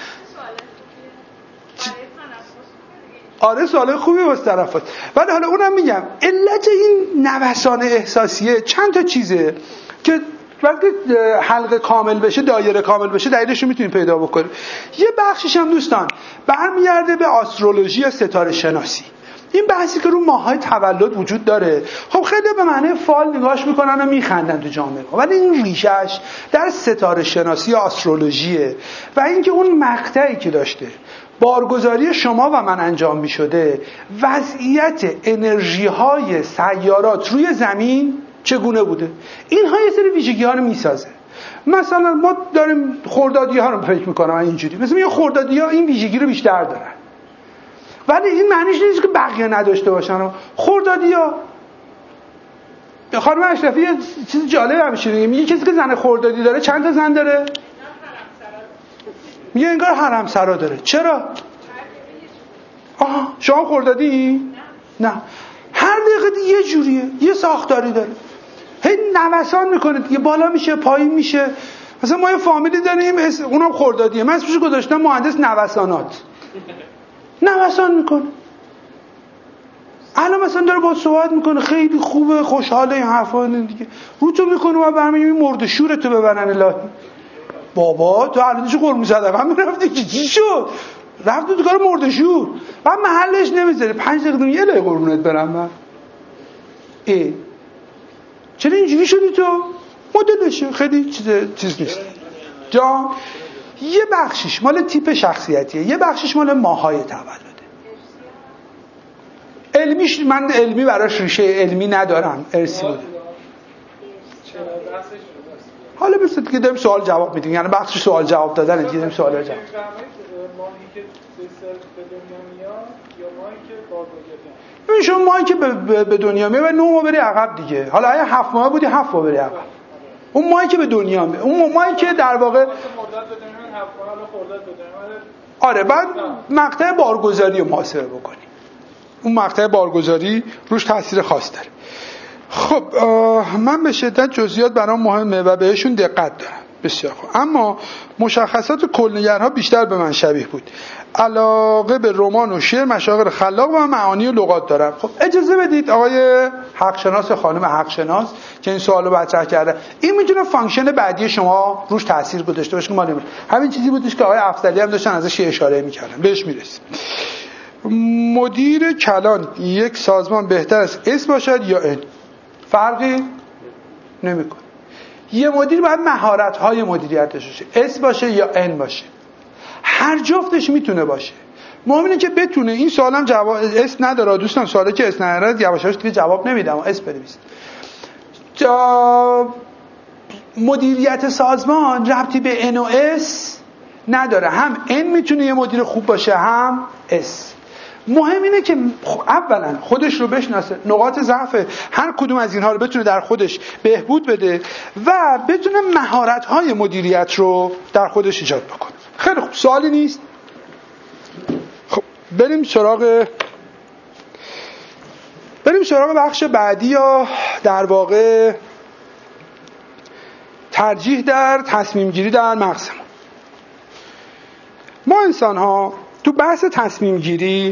آره سوال خوبی واسه طرفات. ولی حالا اونم میگم علت این نوسان احساسیه چند تا چیزه که وقتی حلقه کامل بشه، دایره کامل بشه، دلیلش رو میتونید پیدا بکنید. یه بخشش هم دوستان برمیگرده به آسترولوژی یا ستاره شناسی. این بحثی که رو ماه‌های تولد وجود داره، خب خیلی به معنی فال نگاش میکنن و میخندن تو جامعه، ولی این ریشش در ستاره شناسی یا آسترولوژیه و اینکه اون مقطعی که داشته بارگذاری شما و من انجام میشده، وضعیت انرژی های سیارات روی زمین چگونه بوده، اینها یه سری ویژگی ها رو میسازه. مثلا ما داریم خردادی ها رو فکر میکنم اینجوری، مثلا یه خردادی ها این ویژگی رو بیشتر دارن، ولی این معنیش نیست که بقیه نداشته باشن. خردادی ها خانم اشرفی یه چیز جالب همیشه میگه کسی که زن خردادی داره چند تا زن داره؟ میگه انگار حرم سرا داره. چرا؟ شما خردادی؟ نه. هر دقیقه یه جوریه، یه ساختاری داره، هی نوسان میکنه دیگه، بالا میشه پایین میشه. مثلا ما یه فامیلی داریم اونم خردادیه، من اسمش گذاشتم مهندس نوسانات. نوسان میکنه. الان مثلا داره با صحبت میکنه خیلی خوبه، خوشحاله، این حرفا دیگه. رو تو میکنه و برمیگه مرد شورتو ببرن الهی. بابا تو الان چه قرمه صدقه میرفتی که چی شد؟ رفت تو کار مرد شور. بعد محلش نمیذاره 5 دقیقه یه لای قربونت برم من. چرا اینجوری شدی تو؟ مدلشه خیلی چیز نیست. جان یه بخشش مال تیپ شخصیتیه، یه بخشش مال ماهای تولده. علمیش من علمی براش ریشه علمی ندارم، ارثی بوده. حالا مثل دیگه داریم سوال جواب میدیم، یعنی بخش سوال جواب دادن دیگه داریم سوال جواب. ماهی که به دنیا میاد یا ماهی که بارداری؟ ببین شما ماهی که به دنیا میاد 9 ماه بری عقب دیگه. حالا اگه 7 ماه بودی 7 ماه بری عقب. اون ماهی که به دنیا میاد، اون ماهی که در واقع آره بعد مقطع بارگذاری رو محاسبه بکنی. اون مقطع بارگذاری روش تاثیر خاص داره. خب من به شدت جزئیات برام مهمه و بهشون دقت دارم. بسیار خوب. اما مشخصات کلنگرها بیشتر به من شبیه بود. علاقه به رمان و شعر، مشاغل خلاق و معانی و لغات دارم. خب اجازه بدید آقای حقشناس، خانم حقشناس که این سوالو مطرح کرده، این میتونه فانکشن بعدی شما روش تاثیر گذاشته باشه که ما نمی‌دونیم. همین چیزی بودش که آقای افضلی هم داشتن ازش اشاره می‌کردن. بهش میرسیم. مدیر کلان یک سازمان بهتر از اس باشد یا ان؟ فرقی نمیکنه. یه مدیر باید مهارت‌های مدیریتش باشه، اس باشه یا ان باشه. هر جفتش میتونه باشه. مهم اینه که بتونه. این سوالم جواب اس نداره دوستان، سوالی که اس نداره یواشاش دیگه جواب نمیدم، اس بنویسید. مدیریت سازمان ربطی به ان و اس نداره. هم ان میتونه یه مدیر خوب باشه، هم اس. مهم اینه که اولا خودش رو بشناسه، نقاط ضعف هر کدوم از اینها رو بتونه در خودش بهبود بده و بتونه مهارت‌های مدیریت رو در خودش ایجاد بکنه. خیلی خوب، سوالی نیست؟ خب بریم سراغ بخش بعدی، یا در واقع ترجیح در تصمیم گیری در مغزمون. ما انسان ها تو بحث تصمیم گیری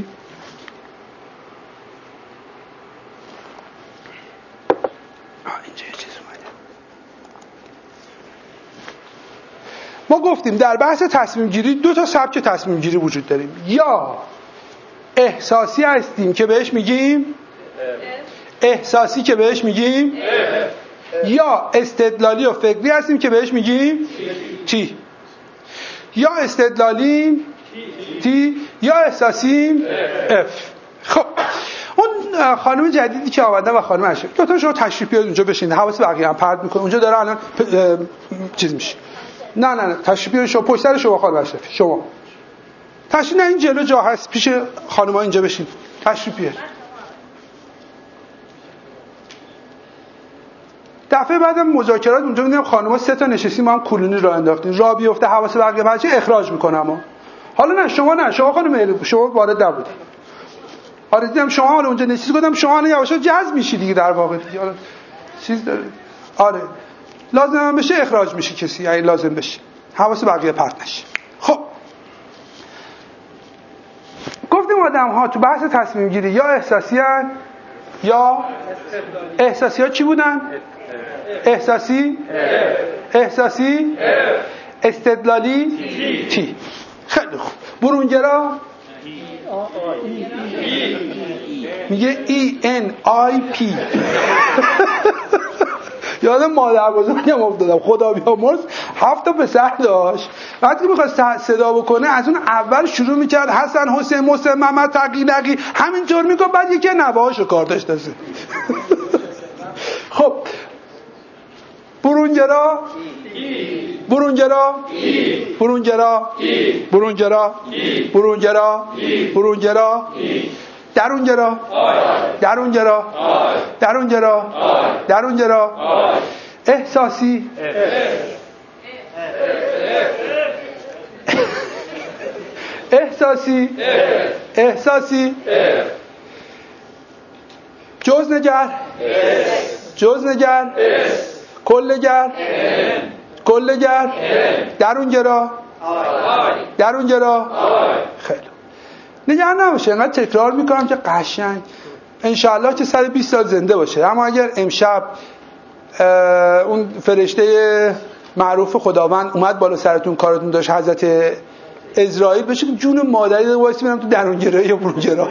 ما گفتیم در بحث تصمیم گیری 2 تا سبک تصمیم گیری وجود داریم. یا احساسی هستیم که بهش میگیم احساسی که بهش میگیم یا استدلالی و فکری هستیم که بهش میگیم تی. یا استدلالی تی یا احساسی اف. خب اون خانم جدیدی که آمده و خانم اشرف، دو تا شما تشریف بیارید اونجا بشین، حواس بقیه هم پرت میکنه. اونجا داره الان چیز میشه. نه تشریف بیارید شما پشت سر شما خانم اشرف. شما تشریف، نه این جلو جا هست پیش خانم‌ها، اینجا بشین. تشریف بیارید. دفعه بعدم مذاکرات اونجا می‌دیدم خانم‌ها 3 تا نشستیم ما هم کلونی راه انداختیم. راه بیفته حواس بقیه بچه اخراج میکنم. حالا نه شما خانم شما وارد نبودید. آره دیدم شما حالا اونجا نشستی، گفتم شما الان یواشا جذب میشی دیگه در واقع دیگه. حالا چیز داره. آره لازم هم بشه اخراج میشه کسی، یعنی لازم بشه حواس بقیه پرت نشه. خب گفتیم آدم‌ها تو بحث تصمیم گیری یا احساسی هن یا احساسی ها چی بودن؟ احساسی استدلالی تی. خیلی خوب. برونگرا میگه ENIP. یادم مادر بزرگم افتادم، خدا بیامرز 7 تا پسر داشت. وقتی که میخواست صدا بکنه از اون اول شروع میکرد حسن حسین محسن محمد تقی نقی همینطور میگه، بعد یکی نوه‌هاشو کار داشت. خب برونگرا درونگرا درونگرا درونگرا درونگرا احساسی احساسی احساسی جزنگر جزنگر کلگر کلگر درونگرا درونگرا. خیلی نگران نباشه، اینقدر تکرار میکنم که قشنگ انشاءالله که 120 سال زنده باشه. اما اگر امشب اون فرشته معروف خداوند اومد بالا سرتون کارتون داشت حضرت اسرائیل بشه که جون مادری وایس میرم تو درونگرا یا برونگرا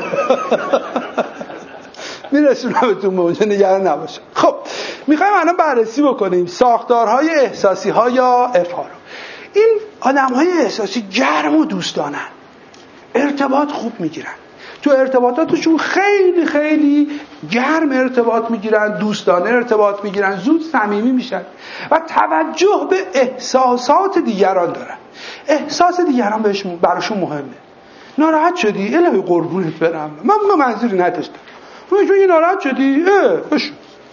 میرسونمتون به اونجا، نگران نباشه. خب میخوایم الان بررسی بکنیم ساختارهای احساسی ها یا افها رو. این آدم های احساسی گرم و دوستانن، ارتباط خوب میگیرن، تو ارتباطاتشون خیلی خیلی گرم ارتباط میگیرن، دوستانه ارتباط میگیرن، زود صمیمی میشن و توجه به احساسات دیگران دارن. احساس دیگران براشون مهمه. ناراحت شدی؟ الهی قربونت برم، من منظوری نداشتم. روی ناراحت شدی؟ بشو.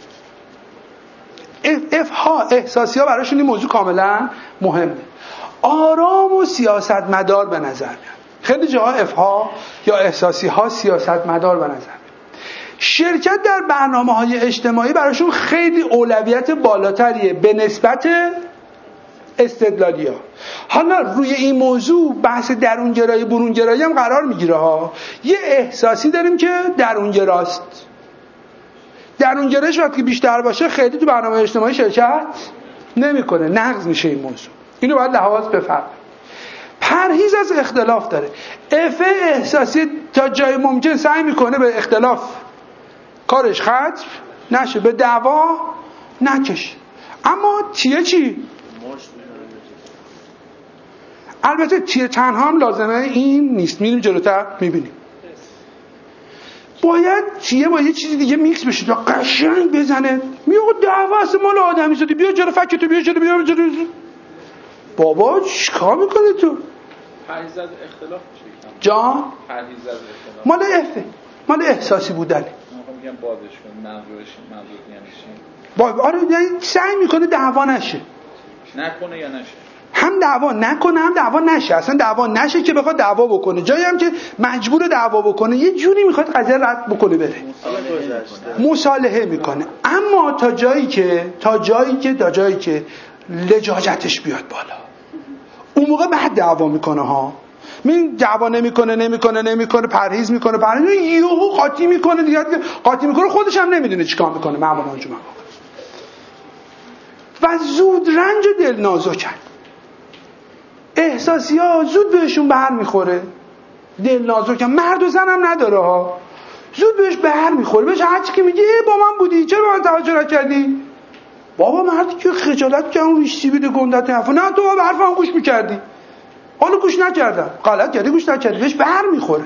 افها احساسی ها براشون این موضوع کاملا مهمه. آرام و سیاستمدار به نظر میاد. خیلی جاها افها یا احساسی ها سیاستمدار به نظر میاد. شرکت در برنامه‌های اجتماعی براشون خیلی اولویت بالاتریه به نسبت استدلالی ها. حالا روی این موضوع بحث درونگرایی برونگرایی هم قرار میگیره ها. یه احساسی داریم که درونگراست. درونگرایش وقتی بیشتر باشه خیلی تو برنامه اجتماعی شرکت نمیکنه، نقض میشه این موضوع. اینو باید لحاظ بفرمایید. پرهیز از اختلاف داره. احساسی تا جای ممکن سعی میکنه به اختلاف کارش ختم نشه، به دعوا نکشه. اما تیه چی؟ البته تیه تنها هم لازمه این نیست، میریم جلوتر میبینیم. باید تیه با یه چیزی دیگه میکس بشه تا قشنگ بزنه. میگه دعوا است مال آدمی زادی، بیا جلو فکتو، بیا جلو. بابا چیکار میکنه تو؟ پرهیز از اختلاف میشه جان؟ پرهیز از اختلاف مال احساسی بودنه. میگم بازش کن، منظور یعنی چی؟ آره یعنی سعی میکنه دعوا نشه. نکنه یا نشه؟ هم دعوا نکنه هم دعوا نشه. اصلا دعوا نشه که بخواد دعوا بکنه، جایی هم که مجبور دعوا بکنه یه جوری میخواد قضیه رد بکنه بره، مصالحه میکنه. اما تا جایی که لجاجتش بیاد بالا، اون موقع بعد دعوا میکنه ها. من دعوا نمیکنه، پرهیز میکنه، یهو قاطی میکنه دیگه، قاطی میکنه خودش هم نمیدونه چیکار میکنه. معمولا اونجوری و زود رنج و دل نازکن. احساسی ها زود بهشون بر میخوره، دل نازکن. مرد و زن هم نداره ها، زود بهش بر میخوره. بهش هرچی که میگه با من بودی چرا به من توجه نکردی؟ بابا مردی که خجالت که اون ریشتی بیده گندت حرفا، نه تو به حرفم گوش میکردی، حالا گوش نکردم، غلط کردی گوش نکردی، بهش بر میخوره.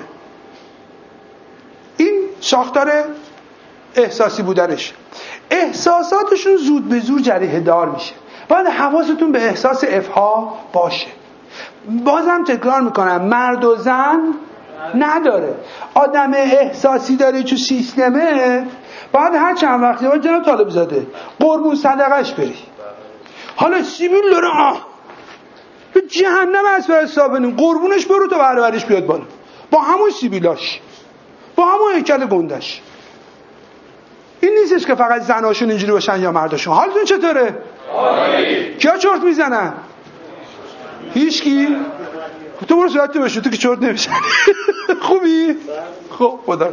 این ساختار احساسی بودنش. احساساتشون زود به زور جریحه دار میشه. باید حواستون به احساس افها باشه. بازم تکرار میکنم، مرد و زن نداره. آدم احساسی داره تو سیستمه، باید هر چند وقتی باید جناب طالب زاده قربون صدقش بری. حالا سیبیل داره به جهنم از بر حسابنیم، قربونش برو تا برابرش بیاد بالا، با همون سیبیلاش، با همون هیکل گندش. این نیستش که فقط زناشون اینجوری باشن یا مرداشون. حالتون چطوره؟ کیا چرت میزنن؟ هیچکی؟ تو برو صورت بشو، تو که چرت نمیزنی. خوبی؟ خب خدا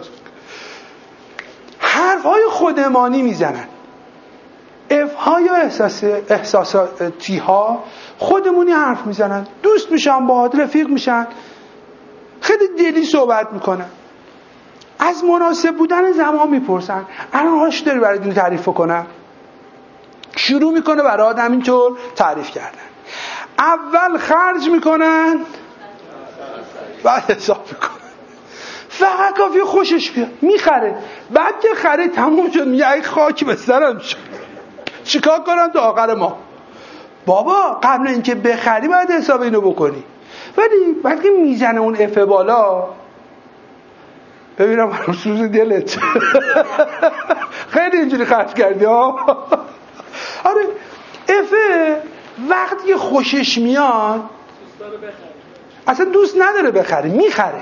حرفهای خودمانی میزنن. افها یا احساساتی ها خودمونی حرف میزنن، دوست میشن، باهات رفیق میشن، خیلی دلی صحبت میکنن، از مناسب بودن زمان میپرسن. الان هاش داری برای دینو تعریف کنم؟ شروع میکنه برای آدم اینطور تعریف کردن. اول خرج میکنن بعد حساب میکنن. فقط کافی خوشش بیاد میخره. بعد که خرید تموم شد میگه ای خاک به سرم شد، چیکار کنم تا آخر ماه؟ بابا قبل اینکه بخری باید حساب اینو بکنی. ولی وقتی میزنه اون اف بالا، ببینم سوز دلت خیلی اینجوری خرج کردی ها. آره افه وقتی خوشش میاد اصلا دوست نداره بخره، میخره.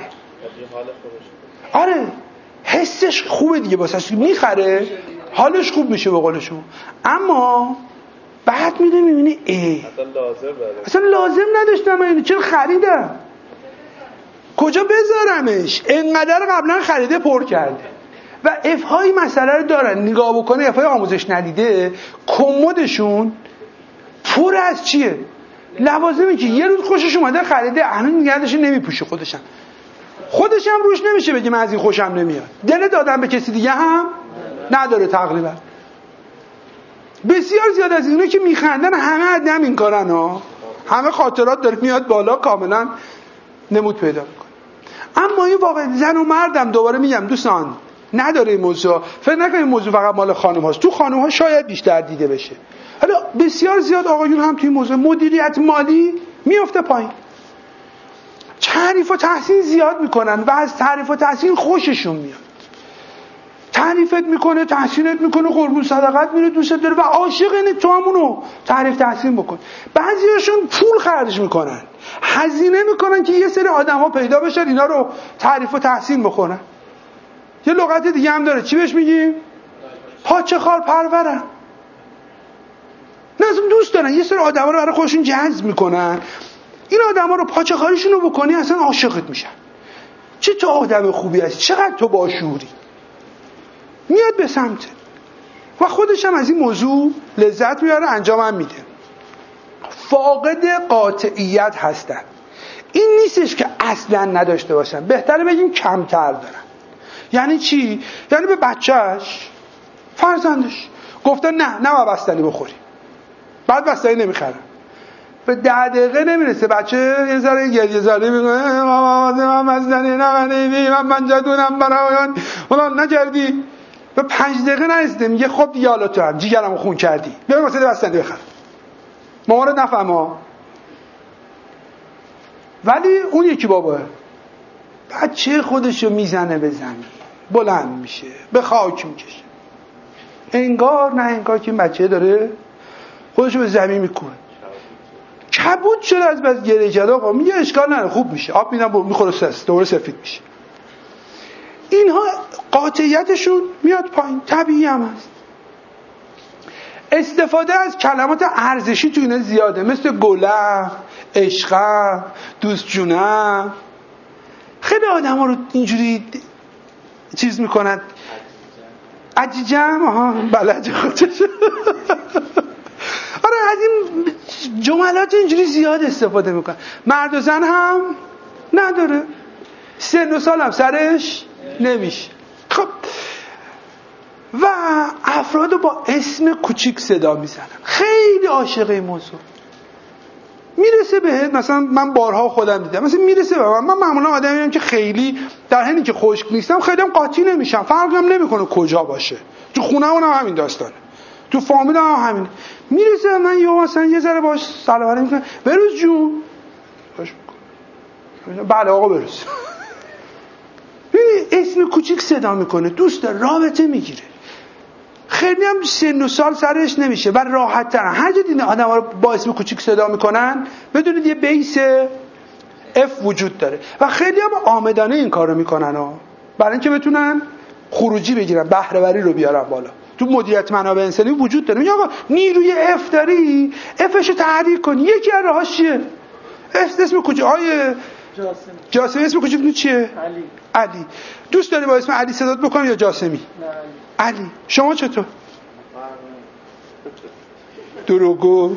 آره حسش خوبه دیگه، واسه میخره حالش خوب میشه به قول شما. اما بعد میده میبینی اصلا لازم نداشتم اینو، چرا خریدم؟ کجا بذارمش؟ انقدر قبلا خریده پر کرده. و اف های مسئله رو دارن نگاه بکنه، اف های آموزش ندیده کمدشون پر از چیه؟ لوازمی که یه روز خوشش اومده خریده، الان نگردش نمیپوشه، خودشم روش نمیشه بگه من از این خوشم نمیاد. دل دادن به کسی دیگه هم نداره تقریبا. بسیار زیاد از اینو که میخندن همه آدم این کارن ها، همه خاطرات داره میاد بالا، کاملا نمود پیدا میکنه. اما این واقعا زن و مردم، دوباره میگم دوستان نداره این موضوع، فکر نکنید این موضوع فقط مال خانم هاست، تو خانم ها شاید بیشتر دیده بشه. حالا بسیار زیاد آقایون هم توی موضوع مدیریت مالی میفته پایین، تعریف و تحسین زیاد میکنن و از تعریف و تحسین خوششون میاد. تعریفت میکنه، تحسینت میکنه، قربون صدقت میره، دوست داره و عاشق اینه تو همونو تعریف تحسین بکن. بعضیاشون پول خرج میکنن، هزینه میکنن که یه سری آدم‌ها پیدا بشن اینا رو تعریف و تحسین بکنن. یه لغت دیگه هم داره، چی بهش میگیم؟ پاچه خار پرورن. لازم دوست دارن یه سری آدم‌ها رو برای خودشون جذب میکنن، این آدم‌ها رو پاچه خاریشون رو بکنی اصلا عاشقت میشن. چه تو آدم خوبی هستی، چقدر تو باشعوری، میاد به سمت و خودش هم از این موضوع لذت میاره، انجام هم میده. فاقد قاطعیت هستن. این نیستش که اصلا نداشته باشن، بهتره بگیم کمتر دارن. یعنی چی؟ یعنی به بچهش، فرزندش گفتن نه بستنی بخوری، بعد بستنی نمیخرن، به 10 دقیقه نمیرسه بچه یه ذره گریه زاری میکنه، من بستنی نمیدی، من منجدونم برایان فلان نکردی. به 5 دقیقه نرسیده میگه خب دیگه حالا تو هم جیگرمو خون کردی، بیا واسه بستنی بخر. مامانت نفهمه، ولی اون یکی باباه بچه خودشو میزنه به زمین، بلند میشه، به خاک میکشه، انگار نه انگار که این بچه داره خودشو به زمین میکنه، کبود شده از بس گریه کرد. آقا میگه اشکال نداره خوب میشه، آب میدم میخوره دوباره سفید میشه. اینها قاطعیتشون میاد پایین، طبیعی هم هست. استفاده از کلمات ارزشی تو اینا زیاده، مثل گلم، عشقم، دوست جونم. خیلی آدم ها رو اینجوری چیز میکنن، عجیجم بلد خودش. آره از این جملات اینجوری زیاد استفاده میکنن. مرد و زن هم نداره، سن و سال هم سرش نمیشه. خب و افرادو با اسم کوچیک صدا میزنن. خیلی عاشق این موضوع. میرسه بهت، مثلا من بارها خودم دیدم، مثلا میرسه به من معمولا آدمیم که خیلی در حینی که خشک نیستم خیلی هم قاطی نمیشم، فرقی هم نمیکنه کجا باشه، تو خونه‌مون هم همین داستانه، تو فامیل هم همینه. میرسه به من یا مثلا یه ذره باش سلام علیکم میکنه، بروز جون، خوش میکنه، بله آقا بروز. اسم کوچیک صدا میکنه، دوست داره، رابطه میگیره. خیلی هم سن و سال سرش نمیشه و راحت ترن. هر جا دیدین آدم ها رو با اسم کوچیک صدا میکنن بدونید یه بیس اف وجود داره و خیلی هم آمدانه این کار رو میکنن برای اینکه بتونن خروجی بگیرن، بهره وری رو بیارن بالا. تو مدیریت منابع انسانی وجود داره. میگه آقا نیروی اف داری، افش رو تعریف کن. یکی از راهاش چیه؟ اسم کوچیک آیه جاسمی اسم کوچیک چیه؟ علی. دوست داری با اسم علی صدات بکنم یا جاسمی؟ نه علی. شما چطور؟ دروغگو.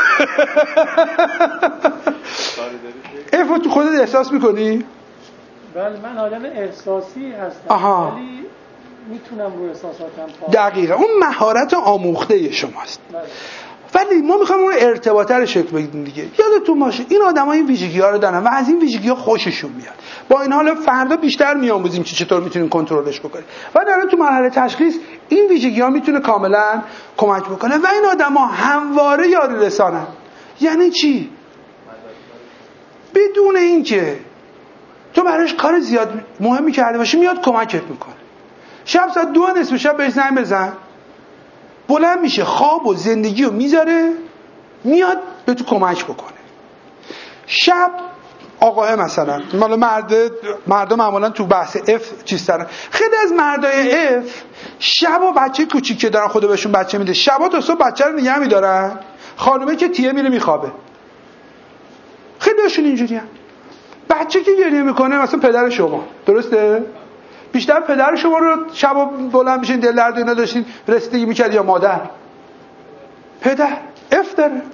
افو تو خودت احساس میکنی؟ بله من آدم احساسی هستم، ولی میتونم رو احساساتم دقیقا اون مهارت آموخته شماست. ولی ما میخوایم اون ارتباطه رو شکل بدیم دیگه. یادتون باشه این آدم‌ها این ویژگی‌ها رو دارن و از این ویژگی‌ها خوششون میاد. با این حال فردا بیشتر میآموزیم چطور میتونیم کنترلش بکنیم. و در تو مرحله تشخیص این ویژگی‌ها میتونه کاملا کمک بکنه و این آدم‌ها همواره یاری رسانن. یعنی چی؟ بدون اینکه تو براش کار زیاد مهمی کرده باشی میاد کمکت میکنه. شب ساعت 2 نصف شب بهش زنگ بزن، بلند میشه خواب و زندگی رو میذاره میاد به تو کمک بکنه. شب آقاه مثلا مال مردم معمولا تو بحث اف چیز دارن. خیلی از مردای اف شبا بچه کوچیک که دارن خدا بهشون بچه میده شبا تا صبح بچه رو نگه میدارن، خانومه که تیه میره میخوابه. خیلی هاشون اینجوری هم. بچه که گریه میکنه مثلا پدر شما، درسته؟ بیشتر پدر شما رو شبا بلند میشین دل درد اینا داشتین رسیدگی میکرد یا مادر؟ پدر اف داره.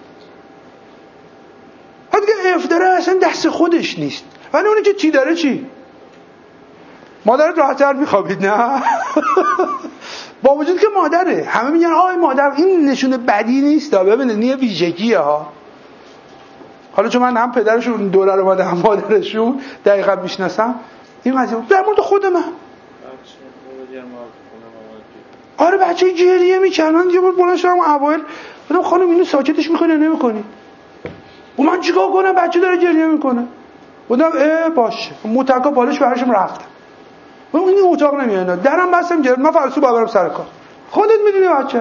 اگه اف داره اصلا دست خودش نیست، ولی اونی که تی داره چی؟ مادرت راحت‌تر میخوابید نه؟ با وجود که مادره، همه میگن آی مادر، این نشونه بدی نیست، ببینید یه ویژگیه ها. حالا چون من هم پدرشون دوره رو اومده هم مادرشون دقیقاً میشناسم این قضیه در مورد خود من. آره بچه گریه میکنن، یه بار بلند شدم اوایل گفتم خانم اینو ساکتش میکنی نمیکنی؟ و من چیکار کنم بچه داره گریه میکنه؟ گفتم باشه متکا بالش براشم رفتم. من این اتاق نمیاد درم بستم گرفت من فرسو بابرم سر کار. خودت میدونی بچه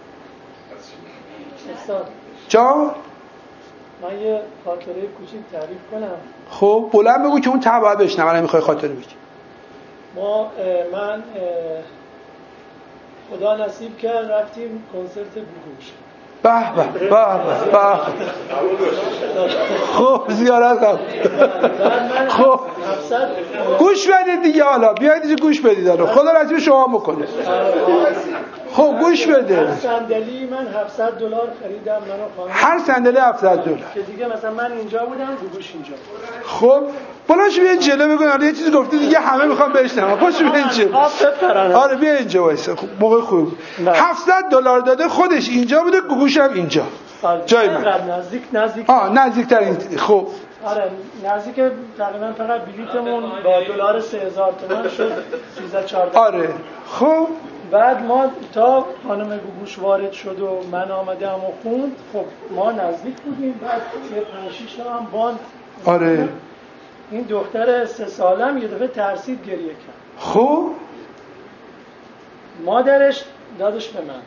جا من یه خاطره کوچیک تعریف کنم. خب بلند بگو که اون ته باید بشنم. نمیخوای خاطره بگی. من خدا نصیب کرد رفتیم کنسرت گوگوش. به به به به. خب زیارت کنم. خب گوش بدید دیگه، حالا بیاید اینجا گوش بدید. حالا خدا نصیب شما بکنه. خب گوش بده. صندلی من $700 خریدم منو خانم. هر صندلی $700 که دیگه مثلا من اینجا بودم گوگوش اینجا. خب بلاش بیا جلو بگو. آره یه چیزی گفتی دیگه همه میخوام بشنوم. پاشو بیا اینجا. آره بیا اینجا وایسا. خب موقع خوب. $700 داده خودش اینجا بوده، گوگوش هم اینجا. جای من. نزدیک. نزدیکتر این. خب آره نزدیک تقریبا فقط بلیتمون با دلار 3000 تومان شد 13-14. آره خب بعد ما تا خانم گوگوش وارد شد و من آمدم و خوند. خب ما نزدیک بودیم. بعد یه 5-6 تا هم باند. آره این دختر 3 سالم یه دفعه ترسید گریه کرد. خب مادرش دادش به من.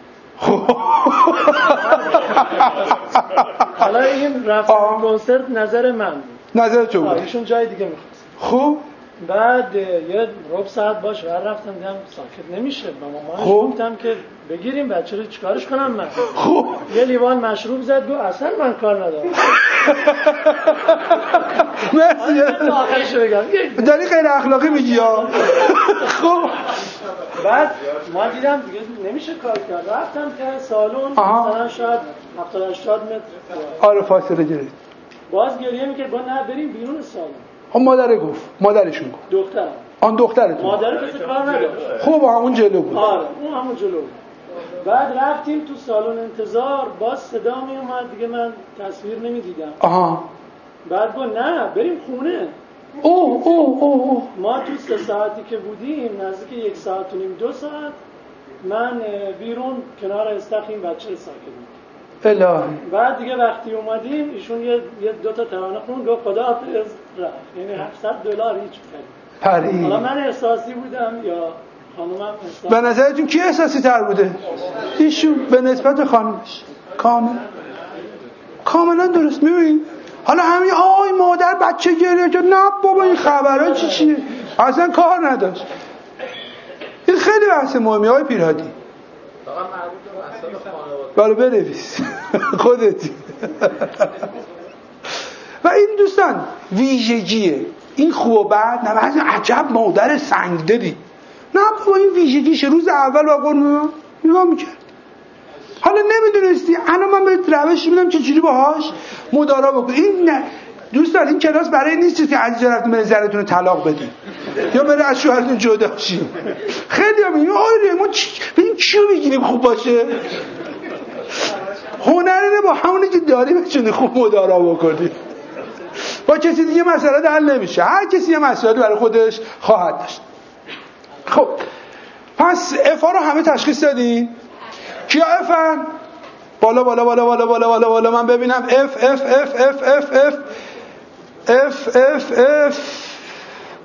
حالا این رفت کنسرت نظر من بود. نظر تو بود. ایشون جای دیگه می‌خواست. خب بعد یه ربع ساعت باش رفتم دیدم ساکت نمیشه. با مامانش گفتم که بگیریم بچه رو چیکارش کنم من. خب یه لیوان مشروب زد گفت اصلا من کار ندارم. مرسی. آخرش بگم داری غیر اخلاقی میگی ها. خب بعد ما دیدم دیگه نمیشه کار کرد. رفتم که سالن مثلا شاید 70-80 متر. آره فاصله گرفت. باز گریه میکرد با نه بریم بیرون سالن. مادر گفت. مادرشون گفت. دخترم. آن دخترتون. مادر کسی کار نداشت. خب همون جلو بود. آره اون همون جلو بود. بعد رفتیم تو سالن انتظار باز صدا می اومد دیگه من تصویر نمیدیدم. بعد گفت نه بریم خونه. اوه ما تو 3 ساعتی که بودیم نزدیک 1 ساعت و نیم 2 ساعت من بیرون کنار استخیم بچه ساکت بود. الهی. بعد دیگه وقتی اومدیم ایشون یه 2 تا ترانه خوند گفت خداحافظ رفت. یعنی $700 هیچ پری. حالا من احساسی بودم یا خانومم احساسی؟ به نظرتون کی احساسی تر بوده؟ ایشون به نسبت خانمش. کاملا درست. میبینید حالا همین آی مادر بچه گریه کرد. نه بابا این خبرها چیه؟ اصلا کار نداشت. این خیلی بحث مهمی های پیرهادی. برای بنویس خودتی. و این دوستان ویژگیه. این خوب و بد نه بعضی عجب مادر سنگدلی. نه بابا این ویژگیشه. روز اول با قرن نگاه میکرد. حالا نمیدونستی الان من به روش میدم چجوری باهاش مدارا بکنی. این نه دوستان این کلاس برای نیست که عزیزا رفتیم به زنتون رو طلاق بدین یا بره از شوهرتون جدا شین. خیلی هم میگن آره ما ببین کیو بگیریم خوب باشه. هنره با همونی که داریم بچونه خوب مدارا بکنی. با کسی دیگه مسئله حل نمیشه. هر کسی یه مسئله برای خودش خواهد داشت. خب پس افا رو همه تشخیص دادین؟ کیا افن؟ بالا بالا بالا بالا بالا بالا بالا من ببینم. اف اف اف اف اف اف اف اف اف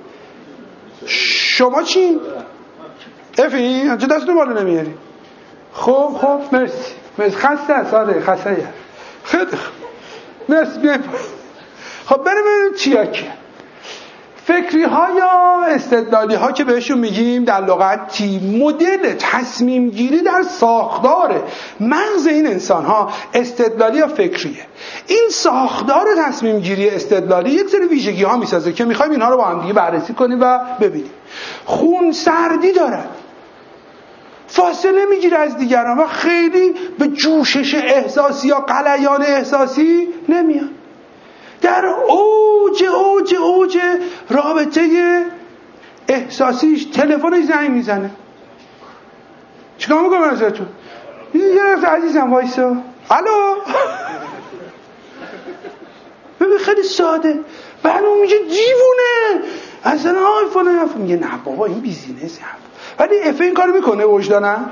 شما چی؟ افین؟ چه دستتون بالا نمیاری؟ خب مرسی خسته است. آره خسته خیلی مرسی بیایم. خب بریم چیه که فکری ها یا استدلالی ها که بهشون میگیم در لغتی مدل تصمیم گیری در ساختار مغز این انسان ها استدلالی یا فکریه. این ساختار تصمیم گیری استدلالی یک سری ویژگی ها میسازه که میخوایم اینها رو با هم دیگه بررسی کنیم و ببینیم. خون سردی دارد، فاصله میگیره از دیگران و خیلی به جوشش احساسی یا غلیان احساسی نمیاد. در اوج رابطه احساسیش تلفنش زنگ میزنه. چیکار میکنم ازتون؟ یه رفت عزیزم وایسا. الو. ببین خیلی ساده. بعد اون میگه دیوونه اصلا آیفون میگه نه بابا این بیزینسه. ولی اف این کارو میکنه وجدانم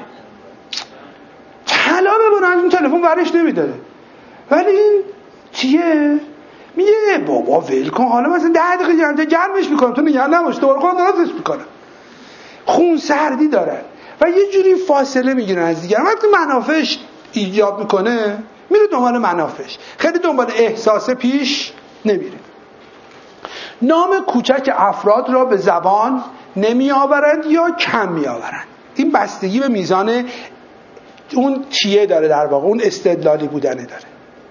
طلا ببرن اون تلفن ورش نمیداره. ولی این چیه؟ میگه بابا ول کن حالا مثلا 10 دقیقه گرمش میکنم تو نگران نباش دوباره خودم درستش میکنم. خون سردی دارن و یه جوری فاصله میگیرن از دیگران. وقتی منافعش ایجاد میکنه میره دنبال منافعش، خیلی دنبال احساس پیش نمیره. نام کوچک افراد را به زبان نمی آورند یا کم می آورند. این بستگی به میزان اون چیه داره، در واقع اون استدلالی بودنه داره.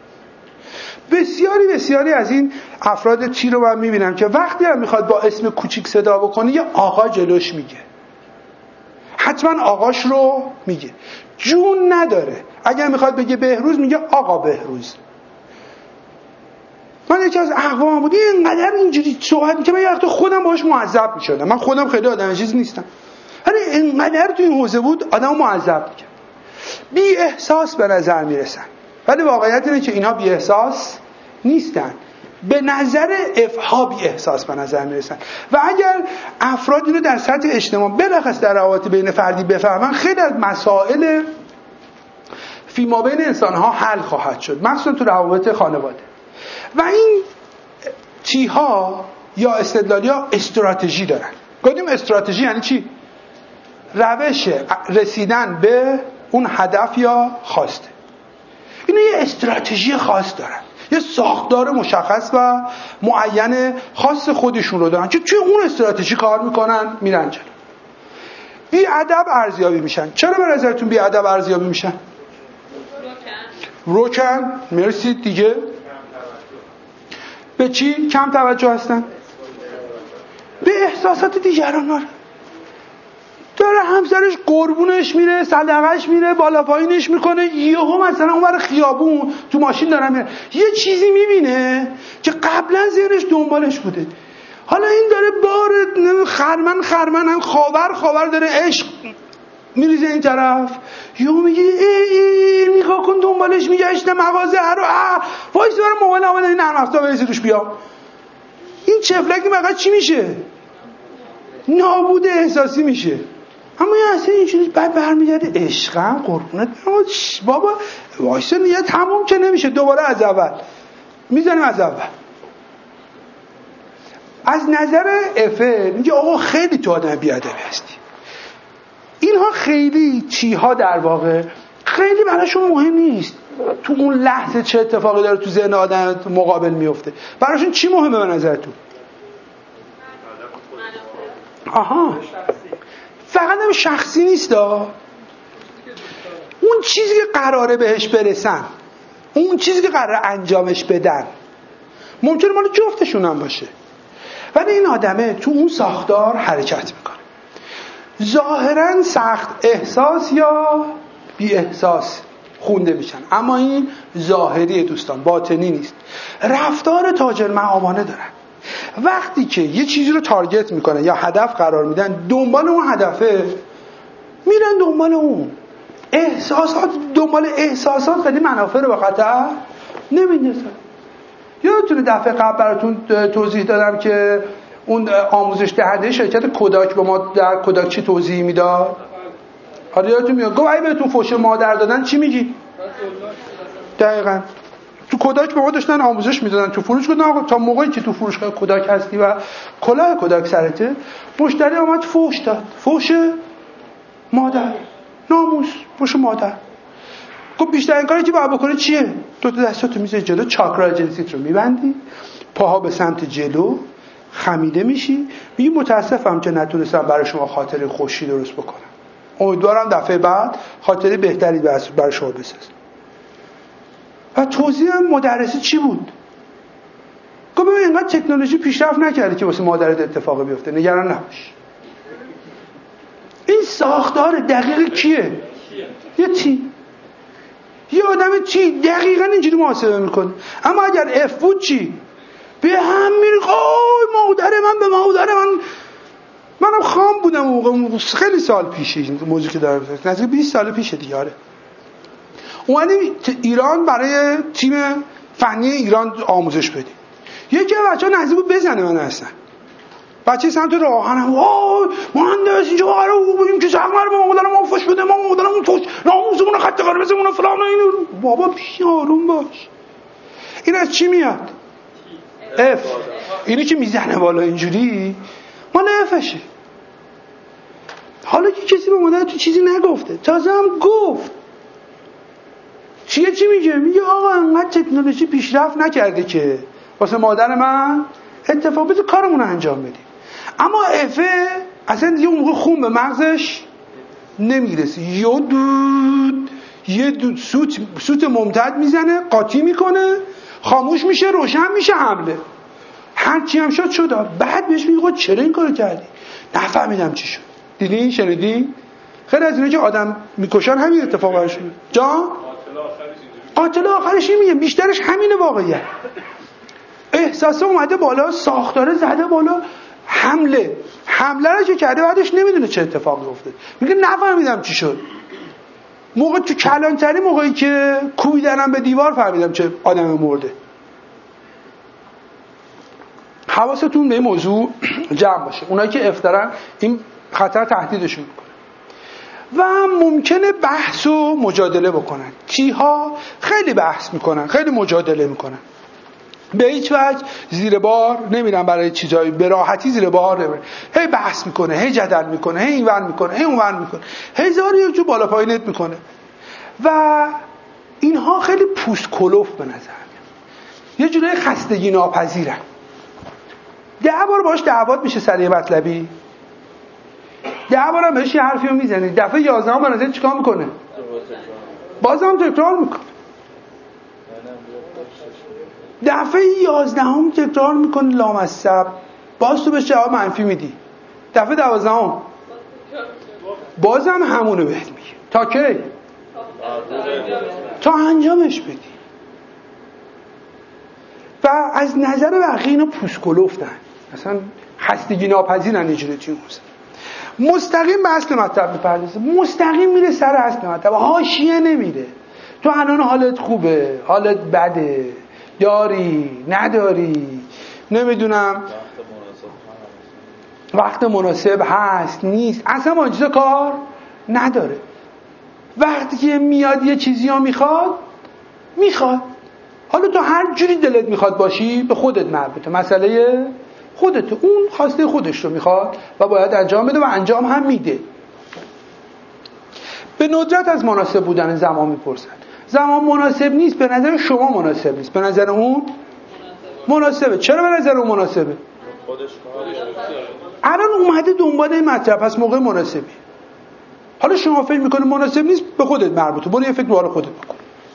بسیاری از این افراد چی رو من میبینم که وقتی هم میخواد با اسم کوچیک صدا بکنه یه آقا جلوش میگه، حتما آقاش رو میگه، جون نداره. اگر میخواد بگه بهروز میگه آقا بهروز. من یکی از اقوام بود اینقدر اینجوری صحبت که من یه وقت خودم باهاش معذب میشدم. من خودم خیلی آدم چیز نیستم، ولی اینقدر تو این حوزه بود آدمو معذب میکرد. بی احساس به نظر میرسن، ولی واقعیت اینه که اینها بی احساس نیستن. به نظر افها بی احساس به نظر میرسن. و اگر افراد اینو در سطح اجتماع بلخص در روابط بین فردی بفهمن، خیلی از مسائل فیما بین انسان ها حل خواهد شد، مخصوصا تو روابط خانواده. و این چیها یا استدلالی ها استراتژی دارن. گفتیم استراتژی یعنی چی؟ روش رسیدن به اون هدف یا خواسته. اینا یه استراتژی خاص دارن، یه ساختار مشخص و معین خاص خودشون رو دارن که توی اون استراتژی کار میکنن، میرن جلو. بی ادب ارزیابی میشن. چرا به نظرتون بی ادب ارزیابی میشن؟ روکن. مرسی. دیگه به چی کم توجه هستن؟ به احساسات دیگران. داره همسرش قربونش میره، صدقش میره، بالا پایینش میکنه، یهو مثلا اونور خیابون تو ماشین داره میره، یه چیزی میبینه که قبلا ذهنش دنبالش بوده، حالا این داره بار خرمن هم خاور داره عشق میریزه این طرف، یهو میگه ای نگاه کن دنبالش میگشته مغازه رو وایس برای موبایل آمده این نرم افزار بریزی روش بیا. این چفلکی مقدر چی میشه؟ نابود احساسی میشه. اما یه اصلا اینجوری بعد برمیگرده عشقم قربونت بابا وایسا یه تموم که نمیشه، دوباره از اول میزنیم از اول. از نظر افه میگه آقا خیلی تو آدم بیادبی هستی. اینها خیلی چیها در واقع خیلی براشون مهم نیست تو اون لحظه چه اتفاقی داره تو ذهن آدم مقابل میفته. براشون چی مهمه به نظرتون؟ فقط هم شخصی نیست اون چیزی که قراره بهش برسن، اون چیزی که قراره انجامش بدن ممکنه مال جفتشون هم باشه، ولی این آدمه تو اون ساختار حرکت میکنه. ظاهرا سخت احساس یا بی احساس خونده میشن، اما این ظاهری دوستان، باطنی نیست. رفتار تاجر معامانه دارن. وقتی که یه چیزی رو تارگت میکنن یا هدف قرار میدن، دنبال اون هدفه میرن، دنبال اون احساسات، دنبال احساسات خیلی منافع رو به خطر نمیندازن. یادتونه دفعه قبل براتون توضیح دادم که اون آموزش دهنده شرکت کوداک به ما در کوداک چی توضیح میداد؟ حالا یادتون میاد گفت اگه بهتون فوش مادر دادن چی میگی؟ دقیقاً تو کوداک به ما داشتن آموزش میدادن تو فروشگاه، آقا تا موقعی که تو فروشگاه کوداک هستی و کلاه کوداک سرته، مشتری اومد فحش داد، فحش مادر، ناموس، فحش مادر. خب بیشترین کاری که باید بکنی چیه؟ دو تا دستاتو میذاری جلو، چاکرا جنسیت رو میبندی، پاها به سمت جلو، خمیده میشی، میگی متاسفم که نتونستم برای شما خاطره خوشی درست بکنم، امیدوارم دفعه بعد خاطره بهتری برای شما بسازم. و توضیح مدرسی چی بود؟ گفت ببین اینقدر تکنولوژی پیشرفت نکرده که واسه مادرت اتفاقی بیفته، نگران نباش. این ساختار دقیق کیه؟ یه تیم، یه آدم چی دقیقاً اینجوری محاسبه میکنه. اما اگر اف بود چی؟ به هم میره، مادر من به مادر منم خام بودم موقع، خیلی سال پیشه این موضوع که دارم، نزدیک 20 سال پیشه دیگه. آره اومدیم ایران برای تیم فنی ایران آموزش بدیم. یکی از بچه‌ها نزدیک بود بزنه من اصلا. بچه سمت راهنم، وای مهندس اینجا قراره بودیم که زغمر ما مادرم فوش بده، ما مادرمون فوش، ناموسمون خط قرمزمون فلان اینو. بابا آروم باش. این از چی میاد؟ اف. اینی که میزنه بالا اینجوری مال افشه. حالا که کسی به مادر تو چیزی نگفته، تازه هم گفت. چی میگه؟ میگه آقا انقدر تکنولوژی پیشرفت نکرده که واسه مادر من اتفاق بده کارمون رو انجام بدیم. اما افه اصلا دیگه اون موقع خون به مغزش نمیرسه، یه دود سوت ممتد میزنه، قاطی میکنه، خاموش میشه، روشن میشه، حمله. هر چی هم شد. بعد بهش میگه چرا این کارو کردی؟ نفهمیدم چی شد. دیدین؟ شنیدین؟ خیلی از اینا که آدم میکشن همین اتفاق براش میفته. جان؟ قاتل آخرش میگه بیشترش همینه واقعیه. احساسه اومده بالا، ساختاره زده بالا، حمله رو که کرده بعدش نمیدونه چه اتفاقی افتاد. میگه نفهمیدم چی شد. موقع تو کلانتری موقعی که کوبیدنم به دیوار فهمیدم چه آدم مرده. حواستون به این موضوع جمع باشه. اونایی که افترن این خطر تهدیدشون میکنه. و ممکنه بحث و مجادله بکنن. کیها؟ خیلی بحث میکنن، خیلی مجادله میکنن. به هیچ وجه زیر بار نمیرن، برای چیزایی به راحتی زیر بار نمیرن. هی بحث میکنه، هی جدل میکنه، هی اینور میکنه، هی اونور میکنه، هزار یک جو بالا پایینت میکنه. و اینها خیلی پوست کلوف به نظر میاد، یه جوری خستگی ناپذیرن. 10 بار باش دعوات میشه سر یه مطلبی، 10 بارم بهش یه حرفی رو میزنی، دفعه 11 به نظر چیکار میکنه؟ بازم تکرار میکنه. دفعه 11 تکرار میکنه لامصب، باز تو بهش جواب منفی میدی. دفعه 12 بازم همونو بهت میگه. تا کی؟ تا انجامش بدی. و از نظر بقیه اینا پوسکلوفتن، اصلا خستگی ناپذیرن. اینجوری توی مستقیم به اصل مطلب میپردازه، مستقیم میره سر اصل مطلب، حاشیه نمیره. تو الان حالت خوبه، حالت بده، داری نداری، نمیدونم وقت مناسب هست نیست، اصلا با چیزا کار نداره. وقتی که میاد یه چیزی ها میخواد، حالا تو هر جوری دلت میخواد باشی به خودت مربوطه، مسئله خودت. اون خواسته خودش رو میخواد و باید انجام بده و انجام هم میده. به ندرت از مناسب بودن زمان میپرسن. زمان مناسب نیست، به نظر شما مناسب نیست، به نظر اون مناسبه. چرا به نظر اون مناسبه؟ الان اومده دنبال این مطلب، پس موقع مناسبی. حالا شما فکر میکنه مناسب نیست، به خودت مربوطه، برو یه فکر دوباره خودت بکن.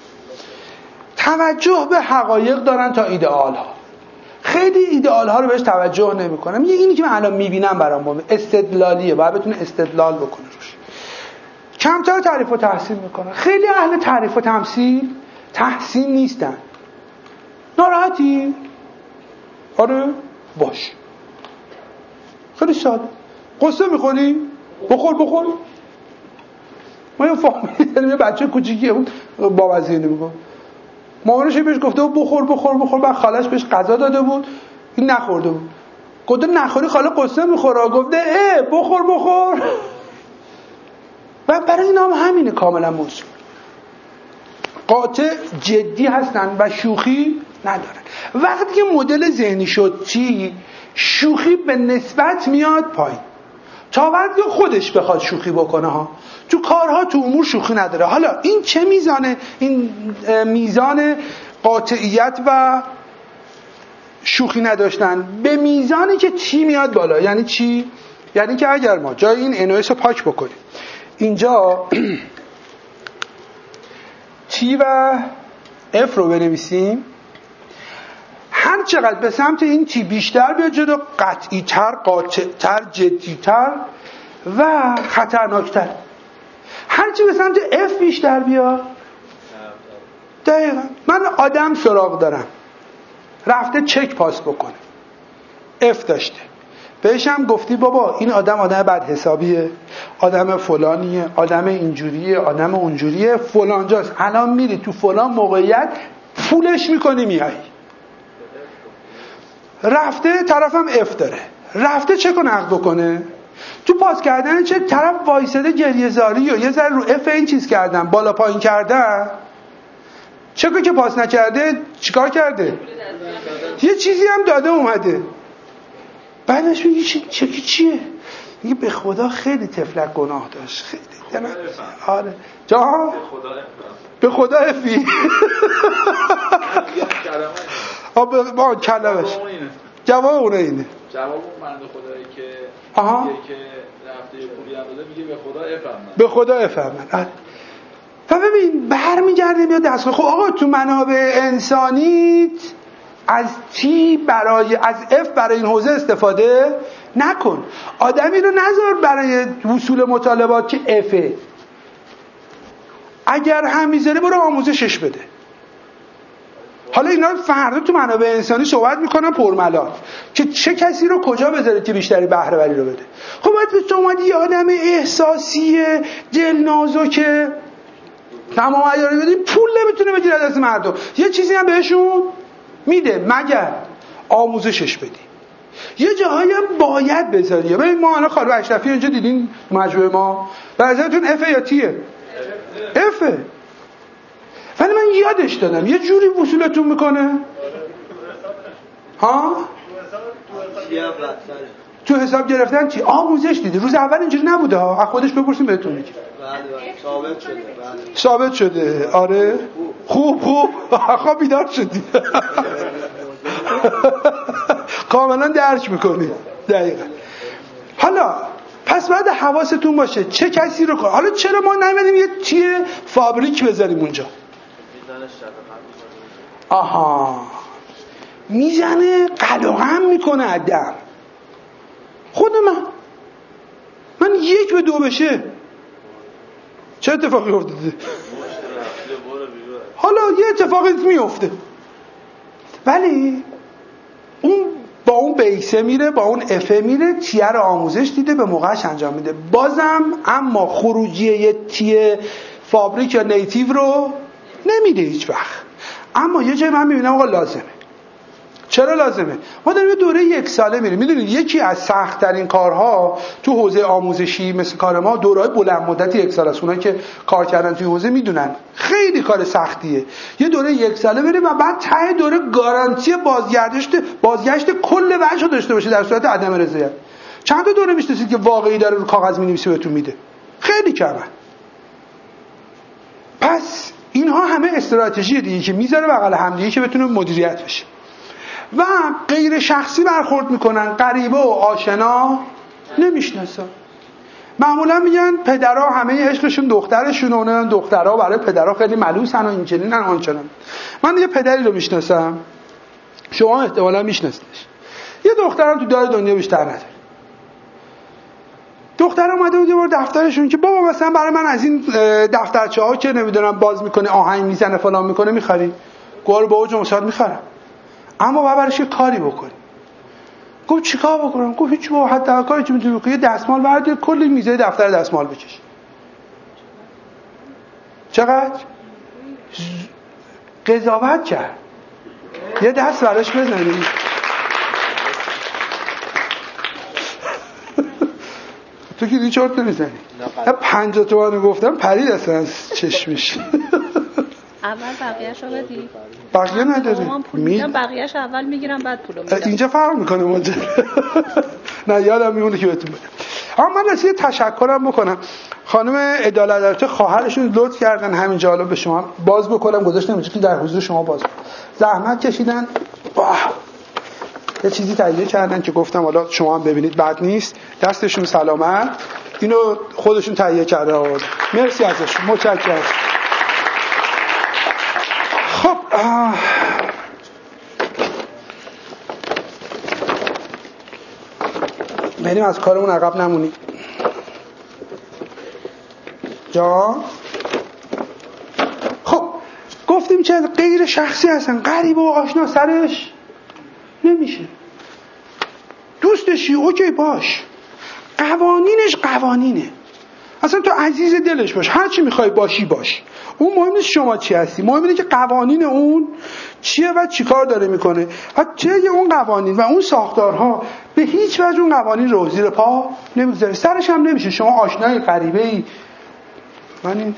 توجه به حقایق دارن تا ایدئال ها. خیلی ایدئال ها رو بهش توجه نمیکنن. میگه اینی که من الان میبینم برام استدلالیه، باید بتونه استدلال بکنه روش. کمتر تعریف و تحسین میکنن. خیلی اهل تعریف و تحسین نیستن. ناراحتی؟ آره باش. خیلی ساده. قصه میکنی؟ بخور. ما یه فامیلی داریم، یه بچه کوچیکیه بود، بابا زینه میگه مامانش بهش گفته بود بخور. بعد خالش بهش غذا داده بود، این نخورده بود. گفته نخوری خاله قصه میخوره. گفته بخور. و برای اینا هم همینه کاملا موضوع. قاطع جدی هستن و شوخی ندارن. وقتی که مدل ذهنی شد چی؟ شوخی به نسبت میاد پایین تا وقتی خودش بخواد شوخی بکنه ها. تو کارها تو امور شوخی نداره. حالا این چه میزانه؟ این میزان قاطعیت و شوخی نداشتن به میزانی که چی میاد بالا. یعنی چی؟ یعنی که اگر ما جای این NOS رو پاک بکنیم اینجا T و F رو بنویسیم، هر چقدر به سمت این T بیشتر بیاد جلو قطعی تر، قاطع تر، جدی تر و خطرناکتر. هرچی به سمت F بیشتر بیاد، دقیقا من آدم سراغ دارم رفته چک پاس بکنه، F داشته، بهش هم گفتی بابا این آدم بد حسابیه، آدم فلانیه، آدم اینجوریه، آدم اونجوریه، فلانجاست، الان میری تو فلان موقعیت پولش میکنی میای. رفته طرفم F داره، رفته چک رو نقد بکنه، تو پاس کردن چک طرف وایساده گریه زاری و یه ذره رو F این چیز کردن، بالا پایین کردن، چکو که پاس نکرده چیکار کرده؟ یه چیزی هم داده اومده. بعدش میگه چکی چیه؟ میگه به خدا خیلی تفلک گناه داشت، خیلی. آره جا به خدا افی با کلمش جواب اونه اینه. جواب اون مرد خدایی که میگه که رفته یه پولی هم داده میگه به خدا افهمن، به خدا افهمن. و ببین برمیگرده میاد دست. خب آقا تو منابع انسانیت از F برای این حوزه استفاده نکن. آدمی رو نذار برای وصول مطالبات که F'ه. اگر هم میذاره برو آموزشش بده. حالا اینا فردا تو منابع انسانی صحبت میکنن پرملال که چه کسی رو کجا بذاره که بیشتری بهره وری رو بده. خب باید به تو اومدی یه آدم احساسیه دلنازکه تمام عیاری بدی، پول نمیتونه بگیره دست مردم، یه چیزی هم بهشون میده مگر آموزشش بدی. یه جاهایی هم باید بذاری. ببین ما الان خانم اشرفی اینجا دیدین مجموعه ما، به نظرتون F یا T'ه؟ F. ولی من یادش دادم یه جوری وصولتون میکنه ها؟ تو حساب گرفتن چی؟ آموزش دیدی. روز اول اینجوری نبوده ها، از خودش بپرسیم بهتون میگه. ثابت شده. آره خوب آخه بیدار شدی. کاملا درک میکنی. دقیقا. حالا پس باید حواستون باشه چه کسی رو. حالا چرا ما نمیدیم یه چیه فابریک بذاریم اونجا؟ آها میزنه قلقم میکنه آدم. خود من 1-2 بشه چه اتفاقی افتاده؟ حالا یه اتفاقی میفته ولی اون با اون بیسه میره، با اون افه میره، تیه رو آموزش دیده به موقعش انجام میده. بازم اما خروجی یه تیه فابریک یا نیتیو رو نمیده هیچ وقت. اما یه جای من میبینم آقا لازمه. چرا لازمه؟ ما داریم یه دوره 1 ساله میریم. میدونید یکی از سخت ترین کارها تو حوزه آموزشی مثل کار ما دوره‌های بلند مدت 1 سال است. اونایی که کار کردن توی حوزه میدونن خیلی کار سختیه. یه دوره 1 ساله بریم و بعد ته دوره گارانتی بازگشت کل وجه داشته باشه در صورت عدم رضایت. چند تا دوره میشناسید که واقعی داره رو کاغذ می‌نویسه بهتون میده؟ خیلی کمه. پس اینها همه استراتژی دیگه که میذاره بغل هم دیگه که بتونه مدیریت بشه. و غیر شخصی برخورد میکنن، غریبه و آشنا نمیشناسن. معمولا میگن پدرها همه عشقشون دخترشونه، دخترها برای پدرها خیلی ملوسن و اینچنینن آنچنان. من یه پدری رو میشناسم، شما احتمالا میشناسیدش. یه دخترم تو دار دنیا بیشتر نداره. دختر اومده بود یه بار دفترشون که بابا مثلا برای من از این دفترچه ها که نمیدونم باز میکنه آهنگ میزنه فلان میکنه میخری؟ گوار با اوج مشاهد میخرم، اما باید برایش یه کاری بکنی. گفت چی کار بکنم؟ گفت هیچ بابا حتی کاری که میتونی بکنی یه دستمال بردار کلی میزه دفتر دستمال بکش. چقدر؟ قضاوت کرد. یه دست براش بزنی. تو که دیگه چارت نمیزنی. 50 تومن گفتم پرید اصلا از چشمش. اول بقیه‌شو بدی. بقیه نداره. میدم بقیه‌شو اول میگیرم بعد پولو میدم. اینجا فرق میکنه اونجا. نه یادم میمونه که بهتون بگم. اما من راستی تشکرم بکنم. خانم عدالت خواهرشون لطف کردن همینجا حالا به شما باز بکنم گذاشتم اینجا که در حضور شما باز بکنم. زحمت کشیدن. یه چیزی تهیه کردن که گفتم حالا شما هم ببینید بد نیست. دستشون سلامت. اینو خودشون تهیه کرده آورد. مرسی ازشون. متشکرم. خب بریم از کارمون عقب نمونیم. جان خب گفتیم چه غیر شخصی هستن، غریب و آشنا سرش نمیشه. دوستشی اوکی باش، قوانینش قوانینه، اصلا تو عزیز دلش باش، هر چی میخوای باشی باش. اون مهم نیست شما چی هستی، مهم اینه که قوانین اون چیه و چی کار داره میکنه. حتی اون قوانین و اون ساختارها به هیچ وجه اون قوانین رو زیر پا نمیذاره، سرش هم نمیشه. شما آشنای غریبه‌ای، من این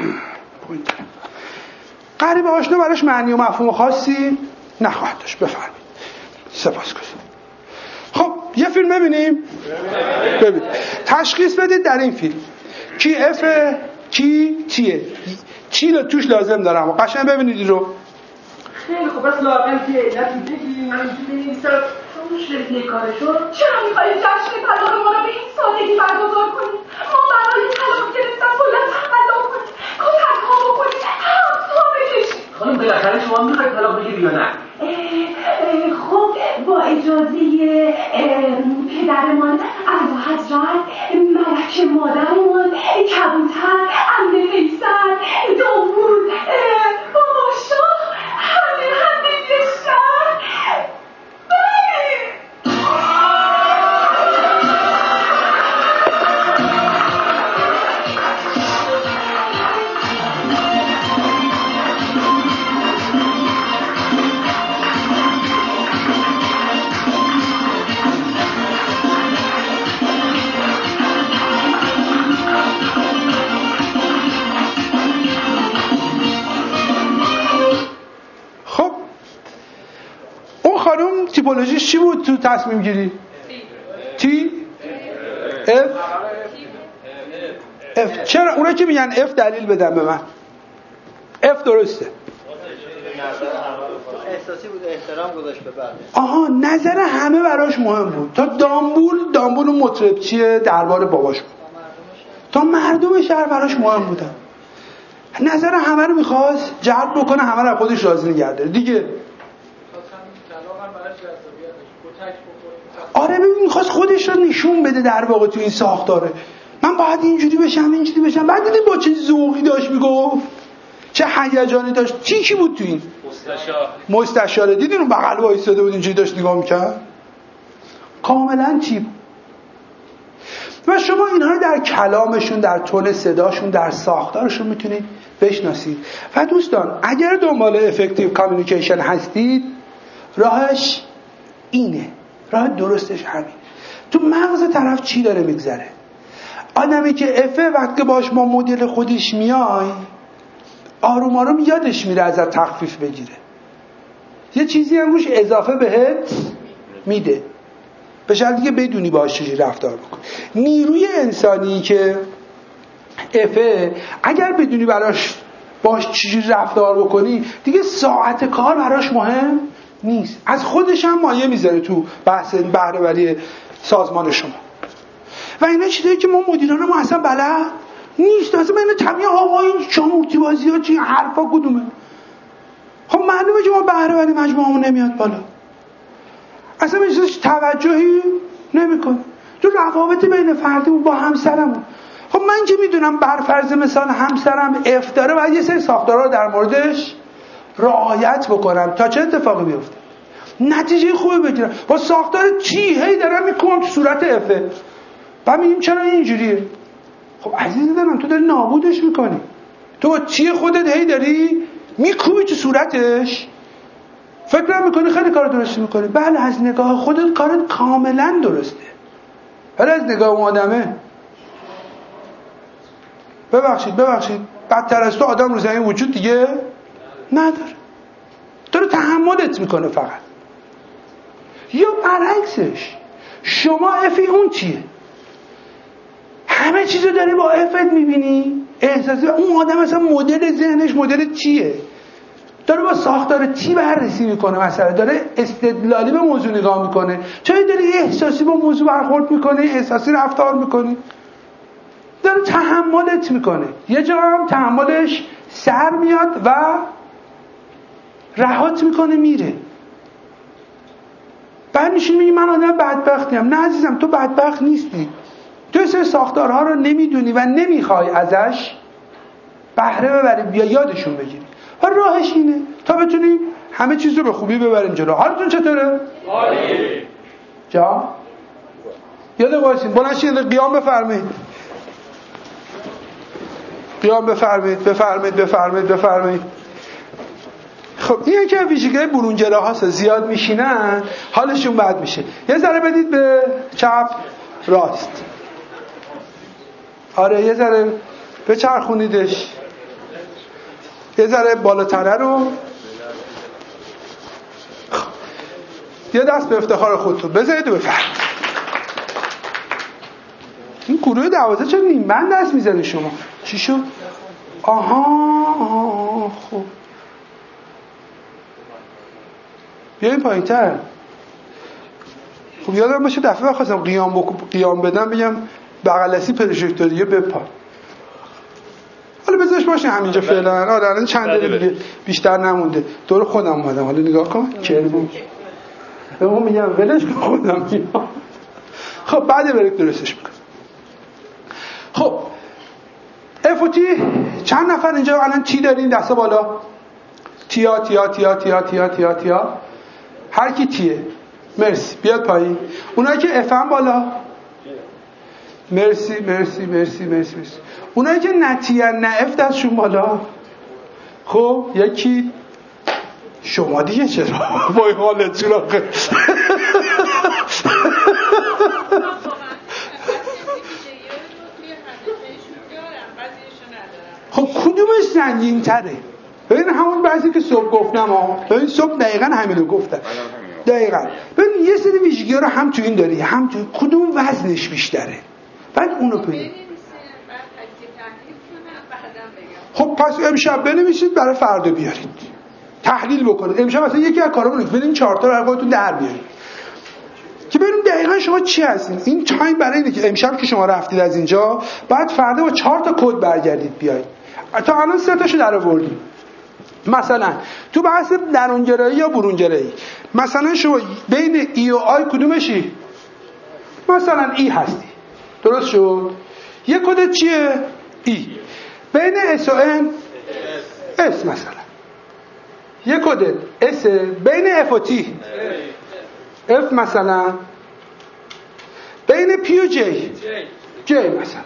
غریبه آشنا براش معنی و مفهوم خاصی نخواهد داشت. بفرمایید. سپاسگزارم. خب یه فیلم ببینیم. ببین تشخیص بدید در این فیلم کی افه کی تیه، چی رو توش لازم دارم. قشنگ ببینید این رو. خیلی خوب. بس لااقل که علت بگی من اینجوری نیستم شرکه کارشو. چرا میخوایی جشن طلاق ما رو به این سادگی برگزار کنی؟ ما برای طلاق گرفتن باید تقلا کنی، کتک‌ها بکنی، حرف‌ها بکشی. خانم بالاخره شما میخواید طلاق بگیری یا نه؟ خب با اجازه پدرمان اعلی حضرت، ملک مادرمان، کبوتر، عمه فیصل، داوود، بابا شاه، همه شهر. خانم تیپولوژیش چی بود تو تصمیم گیری؟ تی؟ اف؟ چرا؟ اونا که میگن اف دلیل بدن به من. اف درسته. احساسی بود، احترام گذاشت به بعد. آها، نظر همه براش مهم بود. تا دامبول اون مطرب چیه دربار باباش بود. تا مردم شهر براش مهم بودن. نظر همه رو میخواست جلب بکنه، همه رو خودش راضی نگرده دیگه. آره ببین میخواست خودش رو نشون بده در واقع تو این ساختاره. من باید اینجوری بشم. بعد دیدی با چه ذوقی داشت میگفت، چه هیجانی داشت. کی بود تو این مستشاره؟ دیدین اون بغل وایساده بود اینجوری داشت نگاه میکرد. کاملا چی. و شما اینها رو در کلامشون، در تون صداشون، در ساختارشون میتونید بشناسید. و دوستان اگر دنبال افکتیو کامیونیکیشن هستید، راهش اینه، راه درستش همین. تو مغز طرف چی داره میگذره. آدمی که افه وقتی باش ما مدل خودش میای، آروم آروم یادش میره ازت تخفیف بگیره، یه چیزی هم روش اضافه بهت میده، به شرطی که بدونی باش چجوری رفتار بکن. نیروی انسانی که افه، اگر بدونی باش چجوری رفتار بکنی، دیگه ساعت کار براش مهم نیست. از خودش هم مایه میذاره تو بحث بهره‌وری سازمان شما. و اینا چیزایی که ما مدیران ما اصلا بلد نیست. اصلا اینا طبیعی این چامورتی بازی ها چی حرفا کدومه. خب معلومه که ما بهره‌وری مجموعمون نمیاد بالا، اصلا هیچ توجهی نمیکنه تو روابط بین فردیمون با همسرمون. خب من که میدونم بر فرض مثال همسرم اف داره، باید یه سری ساختارها رو در موردش رعایت بکنم تا چه اتفاقی بیفته، نتیجه خوبی بگیرم. با ساختار چی هی دارم میکنم تو صورت افه، بعد میگیم چرا اینجوریه. خب عزیز دلم تو داری نابودش میکنی. تو با چی خودت هی داری میکوبی تو صورتش، فکر میکنی خیلی کار درستی میکنی. بله از نگاه خودت کارت کاملا درسته، ولی از نگاه اون آدمه ببخشید بدتر از تو آدم رو زمین وجود دیگه نداره، داره تحملت میکنه فقط. یا برعکسش، شما افی اون چیه؟ همه چیزو داری با افت میبینی، احساسی اون آدم اصلا مدل ذهنش مدل چیه؟ داره با ساختار تی بررسی میکنه، مثلا داره استدلالی به موضوع نگاه میکنه. چرا داری احساسی با موضوع برخورد میکنه، احساسی رفتار میکنی؟ داره تحملت میکنه. یه جا هم تحملش سر میاد و رهات میکنه میره. بعد میشین میگی من آدم بدبختیم. نه عزیزم، تو بدبخت نیستی. تو سه ساختارها رو نمیدونی و نمیخوای ازش بهره ببری، بیا یادشون بگیری. و راهش اینه تا بتونیم همه چیز رو به خوبی ببریم جلو. حالتون چطوره؟ عالی. جا؟ یاد وایسین. بلند شید قیام بفرمایید. قیام بفرمایید. خب این که ویژگی برونگراها زیاد میشینن حالشون بد میشه. یه ذره بدید به چپ راست. آره یه ذره بچرخونیدش، یه ذره بالاتره رو. یه دست به افتخار خودتون بذارید و بفرمایید. این گروه 12 چرا نیم بند دست میزنی شما؟ چی شد؟ آها خب بیاین پایین تر. خب یادم باشه دفعه بخواستم قیام بدم بگم بغلسی پروژکتوریه بپا. حالا بذارش باشه همینجا فعلا. آره الان چند دقیقه دیگه بیشتر نمونده. دور خودم اومدم. حالا نگاه کن کرمون به اون میگم ولش کن خودم میام. خب بعد بریک درستش میکنم. خب اف و تی چند نفر اینجا الان تی دارین؟ دستا بالا. تیا هر کی تیه مرسی بیاد پایین. اونایی که اف هم بالا مرسی. اونایی که نتیان نه اف دستشون بالا. خب یکی شما دیگه چرا وای حالت چرا خب کدومش سنگین تره؟ ببین همون بعضی که صبح گفتم ببین صبح دقیقا همینو گفتم. دقیقا ببین یه سری ویژگی رو هم تو این داری هم تو کدوم وزنش بیشتره بعد اونو پیدا. خب پس امشب بنویسید برای فردا بیارید تحلیل بکنید. امشب مثلا یکی از کارامون بریم 4 تا رو خودتون در بیارید که ببینیم دقیقاً شما چی هستین. این تایم برای اینه که امشب که شما رفتید از اینجا بعد فردا با 4 تا کد برگردید بیاید. تا الان 3 تاشو درآوردیم. مثلا تو بحث درونگرایی یا برونگرایی مثلا شما بین ای و آی کدومشی؟ مثلا ای هستی، درست شد؟ یه کد چیه؟ ای. بین اس و ان اس مثلا یه کد اس. بین اف و تی اف مثلا. بین پی و جی مثلا.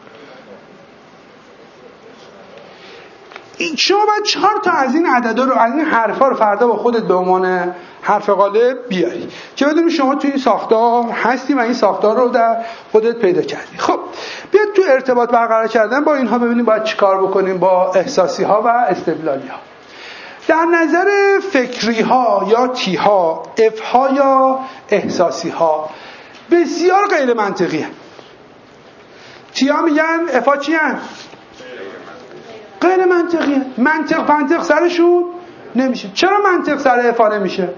شما باید 4 تا از این عددا رو از این حرفا رو فردا با خودت به عنوان حرف قالب بیاری که بدونی شما توی این ساختار هستی و این ساختار رو در خودت پیدا کردی. خب بیاد تو ارتباط برقرار کردن با اینها ببینیم باید چیکار بکنیم با احساسی ها و استدلالی ها. در نظر فکری ها یا تی ها، اف ها یا احساسی ها بسیار غیر منطقیه. تی ها میگن اف ها چی هن؟ غیر منطقیه. منطق سرشون نمیشه. چرا منطق سر اف ها نمیشه؟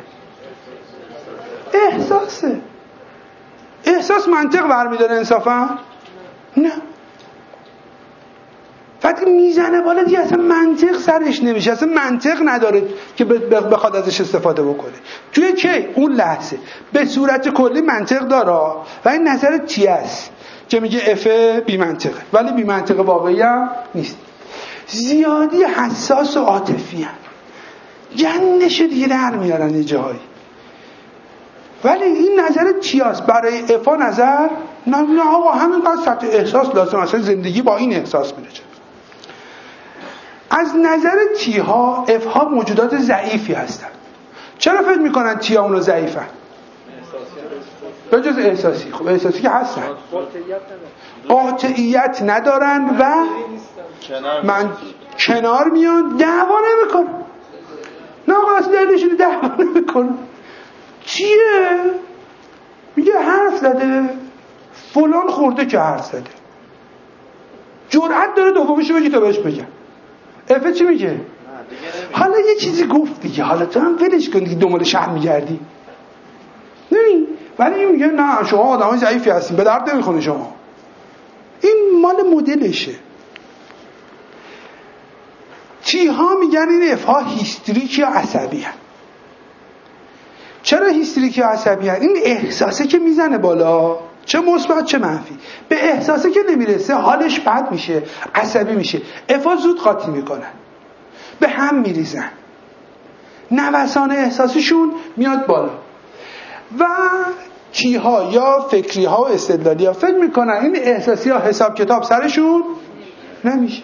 احساسه. احساس منطق برمیداره انصافا؟ نه. وقتی میزنه بالا دیگه اصلا منطق سرش نمیشه، اصلا منطق نداره که بخواد ازش استفاده بکنه. توی که اون لحظه به صورت کلی منطق داره و این نظر تی است که میگه اف بی منطقه، ولی بی منطق واقعی هم نیست. زیادی حساس و عاطفی هم جنش دیگه در میارن یه جایی، ولی این نظر تی است. برای افا نظر نه آقا همینقدر سطح احساس لازم، اصلا زندگی با این احساس میره. از نظر تی ها اف ها موجودات ضعیفی هستن. چرا فکر میکنن تی ها اونو ضعیفن؟ به جز احساسی. خب احساسی که هستن، قاطعیت ندارن و من کنار میان، دعوا نمیکنن. نه آقا اصلا دردشون دعوا نمیکنن. چیه؟ میگه حرف زده، فلان خورده که حرف زده، جرأت داره دومیشو بگی تا بهش بگم. افه چی میگه؟ حالا یه چیزی گفت دیگه، حالا تو هم ولش کن دیگه، دنبال شهر میگردی. نمی ولی میگه نه شما آدمای ضعیفی هستین، به درد نمیخونه شما. این مال مدلشه. چیها میگن این افها هیستریک یا عصبی هست. چرا هیستریک یا عصبی هست؟ این احساسه که میزنه بالا، چه مثبت چه منفی، به احساسه که نمیرسه حالش بد میشه، عصبی میشه، افها زود قاطی میکنن، به هم میریزن، نوسان احساسیشون میاد بالا. و چیها یا فکری ها و استدلالی ها فکر میکنن این احساسی ها حساب کتاب سرشون نمیشه،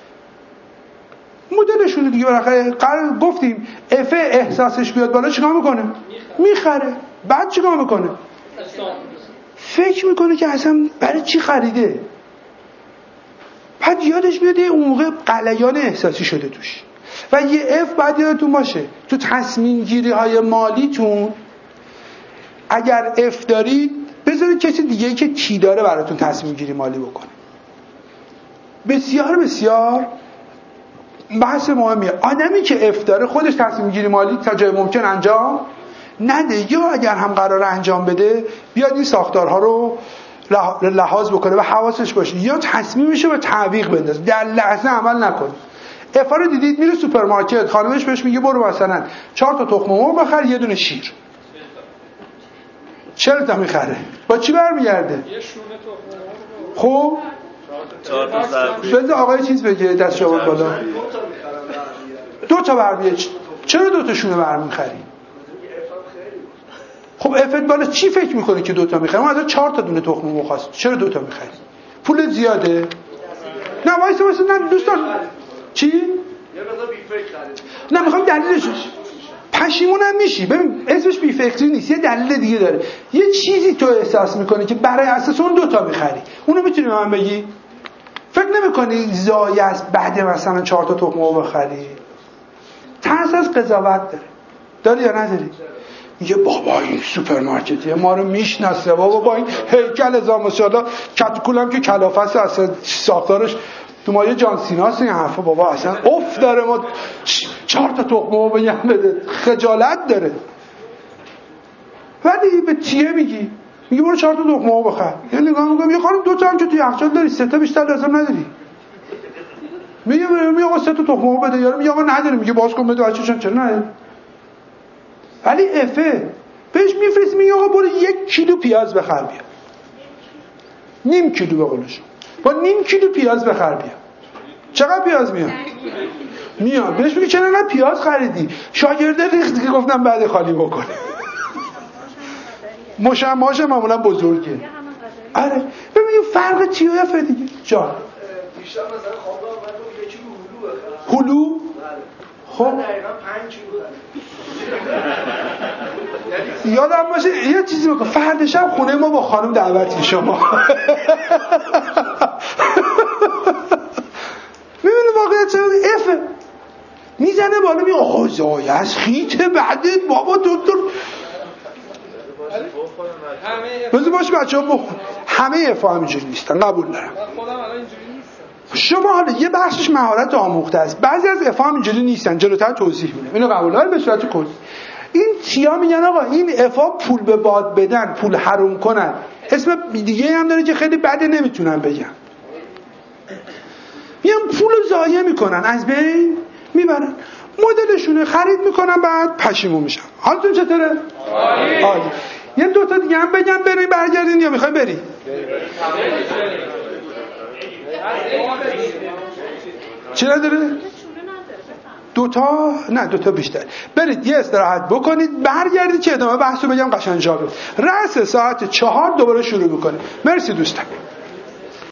مدلشونه دیگه. بالاخره قرار گفتیم افه احساسش بیاد بالا چیکار میکنه؟ میخره. بعد چیکار میکنه؟ فکر میکنه که اصلا برای چی خریده. بعد یادش میاد اون موقع غلیان احساسی شده توش. و یه اف بعد یادتون باشه تو تصمیم گیری های مالیتون اگر اف دارید بذارید کسی دیگه که تی داره براتون تصمیم گیری مالی بکنه. بسیار بسیار بحث مهمیه. آدمی که اف داره خودش تصمیم گیری مالی تا جای ممکن انجام نده، یا اگر هم قرار انجام بده بیاد این ساختارها رو لحاظ بکنه و حواسش باشه، یا تصمیمش رو تعویق بندازه، در لحظه عمل نکنه. افا رو دیدید میره سوپرمارکت، خانمش بهش میگه برو مثلا 4 تا تخم مرغ بخر، یه دونه شیر. 40 تا میخره، با چی برمیگرده؟ یه شونه تخم مرغ. خب 4 تا بذار آقای چیز بگه، دست شما بالا. 2 تا برمیگرده. چرا 2 تا شونه برمیخری؟ خب افت بالا چی فکر میکنه که 2 تا میخره؟ ما از 4 تا دونه تخم مرغ خواست، چرا 2 تا میخری؟ پول زیاده؟ نه وایسا نه دوستان چی؟ یه بذار بی فکر خرید. نه میخوام دلیلش پشیمونم میشی. ببین اسمش بی فکری نیست، یه دلیل دیگه داره. یه چیزی تو احساس میکنی که برای اساس اون 2 تا میخری، اونو میتونی به من بگی؟ فکر نمیکنی زایی است بعد مثلا 4 تا تخم مرغ بخری؟ ترس از قضاوت داری یا نداری؟ میگه بابا این سوپرمارکتیه ما رو میشناسه، بابا با این هیکل هزار ماشاءالله کتکولم که کلافست اصلا ساختارش تو مایه جان سیناست، این حرفا بابا اصلا اف داره، ما 4 تا تخم مرغ بگم بده، خجالت داره. ولی به تیه میگه برو 4 تا تخم مرغ بخر. یه نگاه میگم یه خانم 2 تا هم که تو یخچال داری، 3 تا بیشتر لازم نداری. میگه آقا 3 تا تخم مرغ بده، یارو میگه آقا نداری، میگه باز کن بده بچه‌شون، چرا نداری؟ ولی افه بهش میفرستی میگه آقا برو 1 کیلو پیاز بخر بیا، نیم کیلو به قولش، با نیم کیلو پیاز بخر بیا. چقدر پیاز میاد بهش میگه چرا نه پیاز خریدی؟ شاگرده ریختی که گفتم بعد خالی بکنه. مشماش معمولا بزرگه. آره ببین فرق چیه افه دیگه جان. بیشتر مثلا خوابا من 1 کیلو هلو بخرم. هلو؟ خب دقیقاً 5 کیلو یادم باشه یه چیزی بگم، فردا شب خونه ما با خانم دعوتی شما. میبینی واقعیت چه افه میزنه بالا میگه آقا زای از خیت بعدت بابا دکتر. بذار باشه بچه ها بخون، همه افا همینجوری نیستن، قبول دارم. شما حالا یه بخشش مهارت آموخته است، بعضی از افا اینجوری نیستن، جلوتر توضیح میدم اینو قبول دارم به صورت کلی. این چیا میگن آقا این افا پول به باد بدن، پول حروم کنن. اسم دیگه هم داره که خیلی بده نمیتونم بگم. میان پول ضایع میکنن، از بین میبرن، مدلشونه خرید میکنن، بعد پشیمون میشن. حالتون چطوره؟ عالی. یه 2 تا دیگه هم بگم بریم برگردین یا میخوای بری؟ چی نداره؟ 2 تا؟ نه 2 تا بیشتر. برید یه استراحت بکنید، برگردید که ادامه بحثو بگم قشنگ جا بید. رأس ساعت 4 دوباره شروع میکنیم. مرسی دوستان.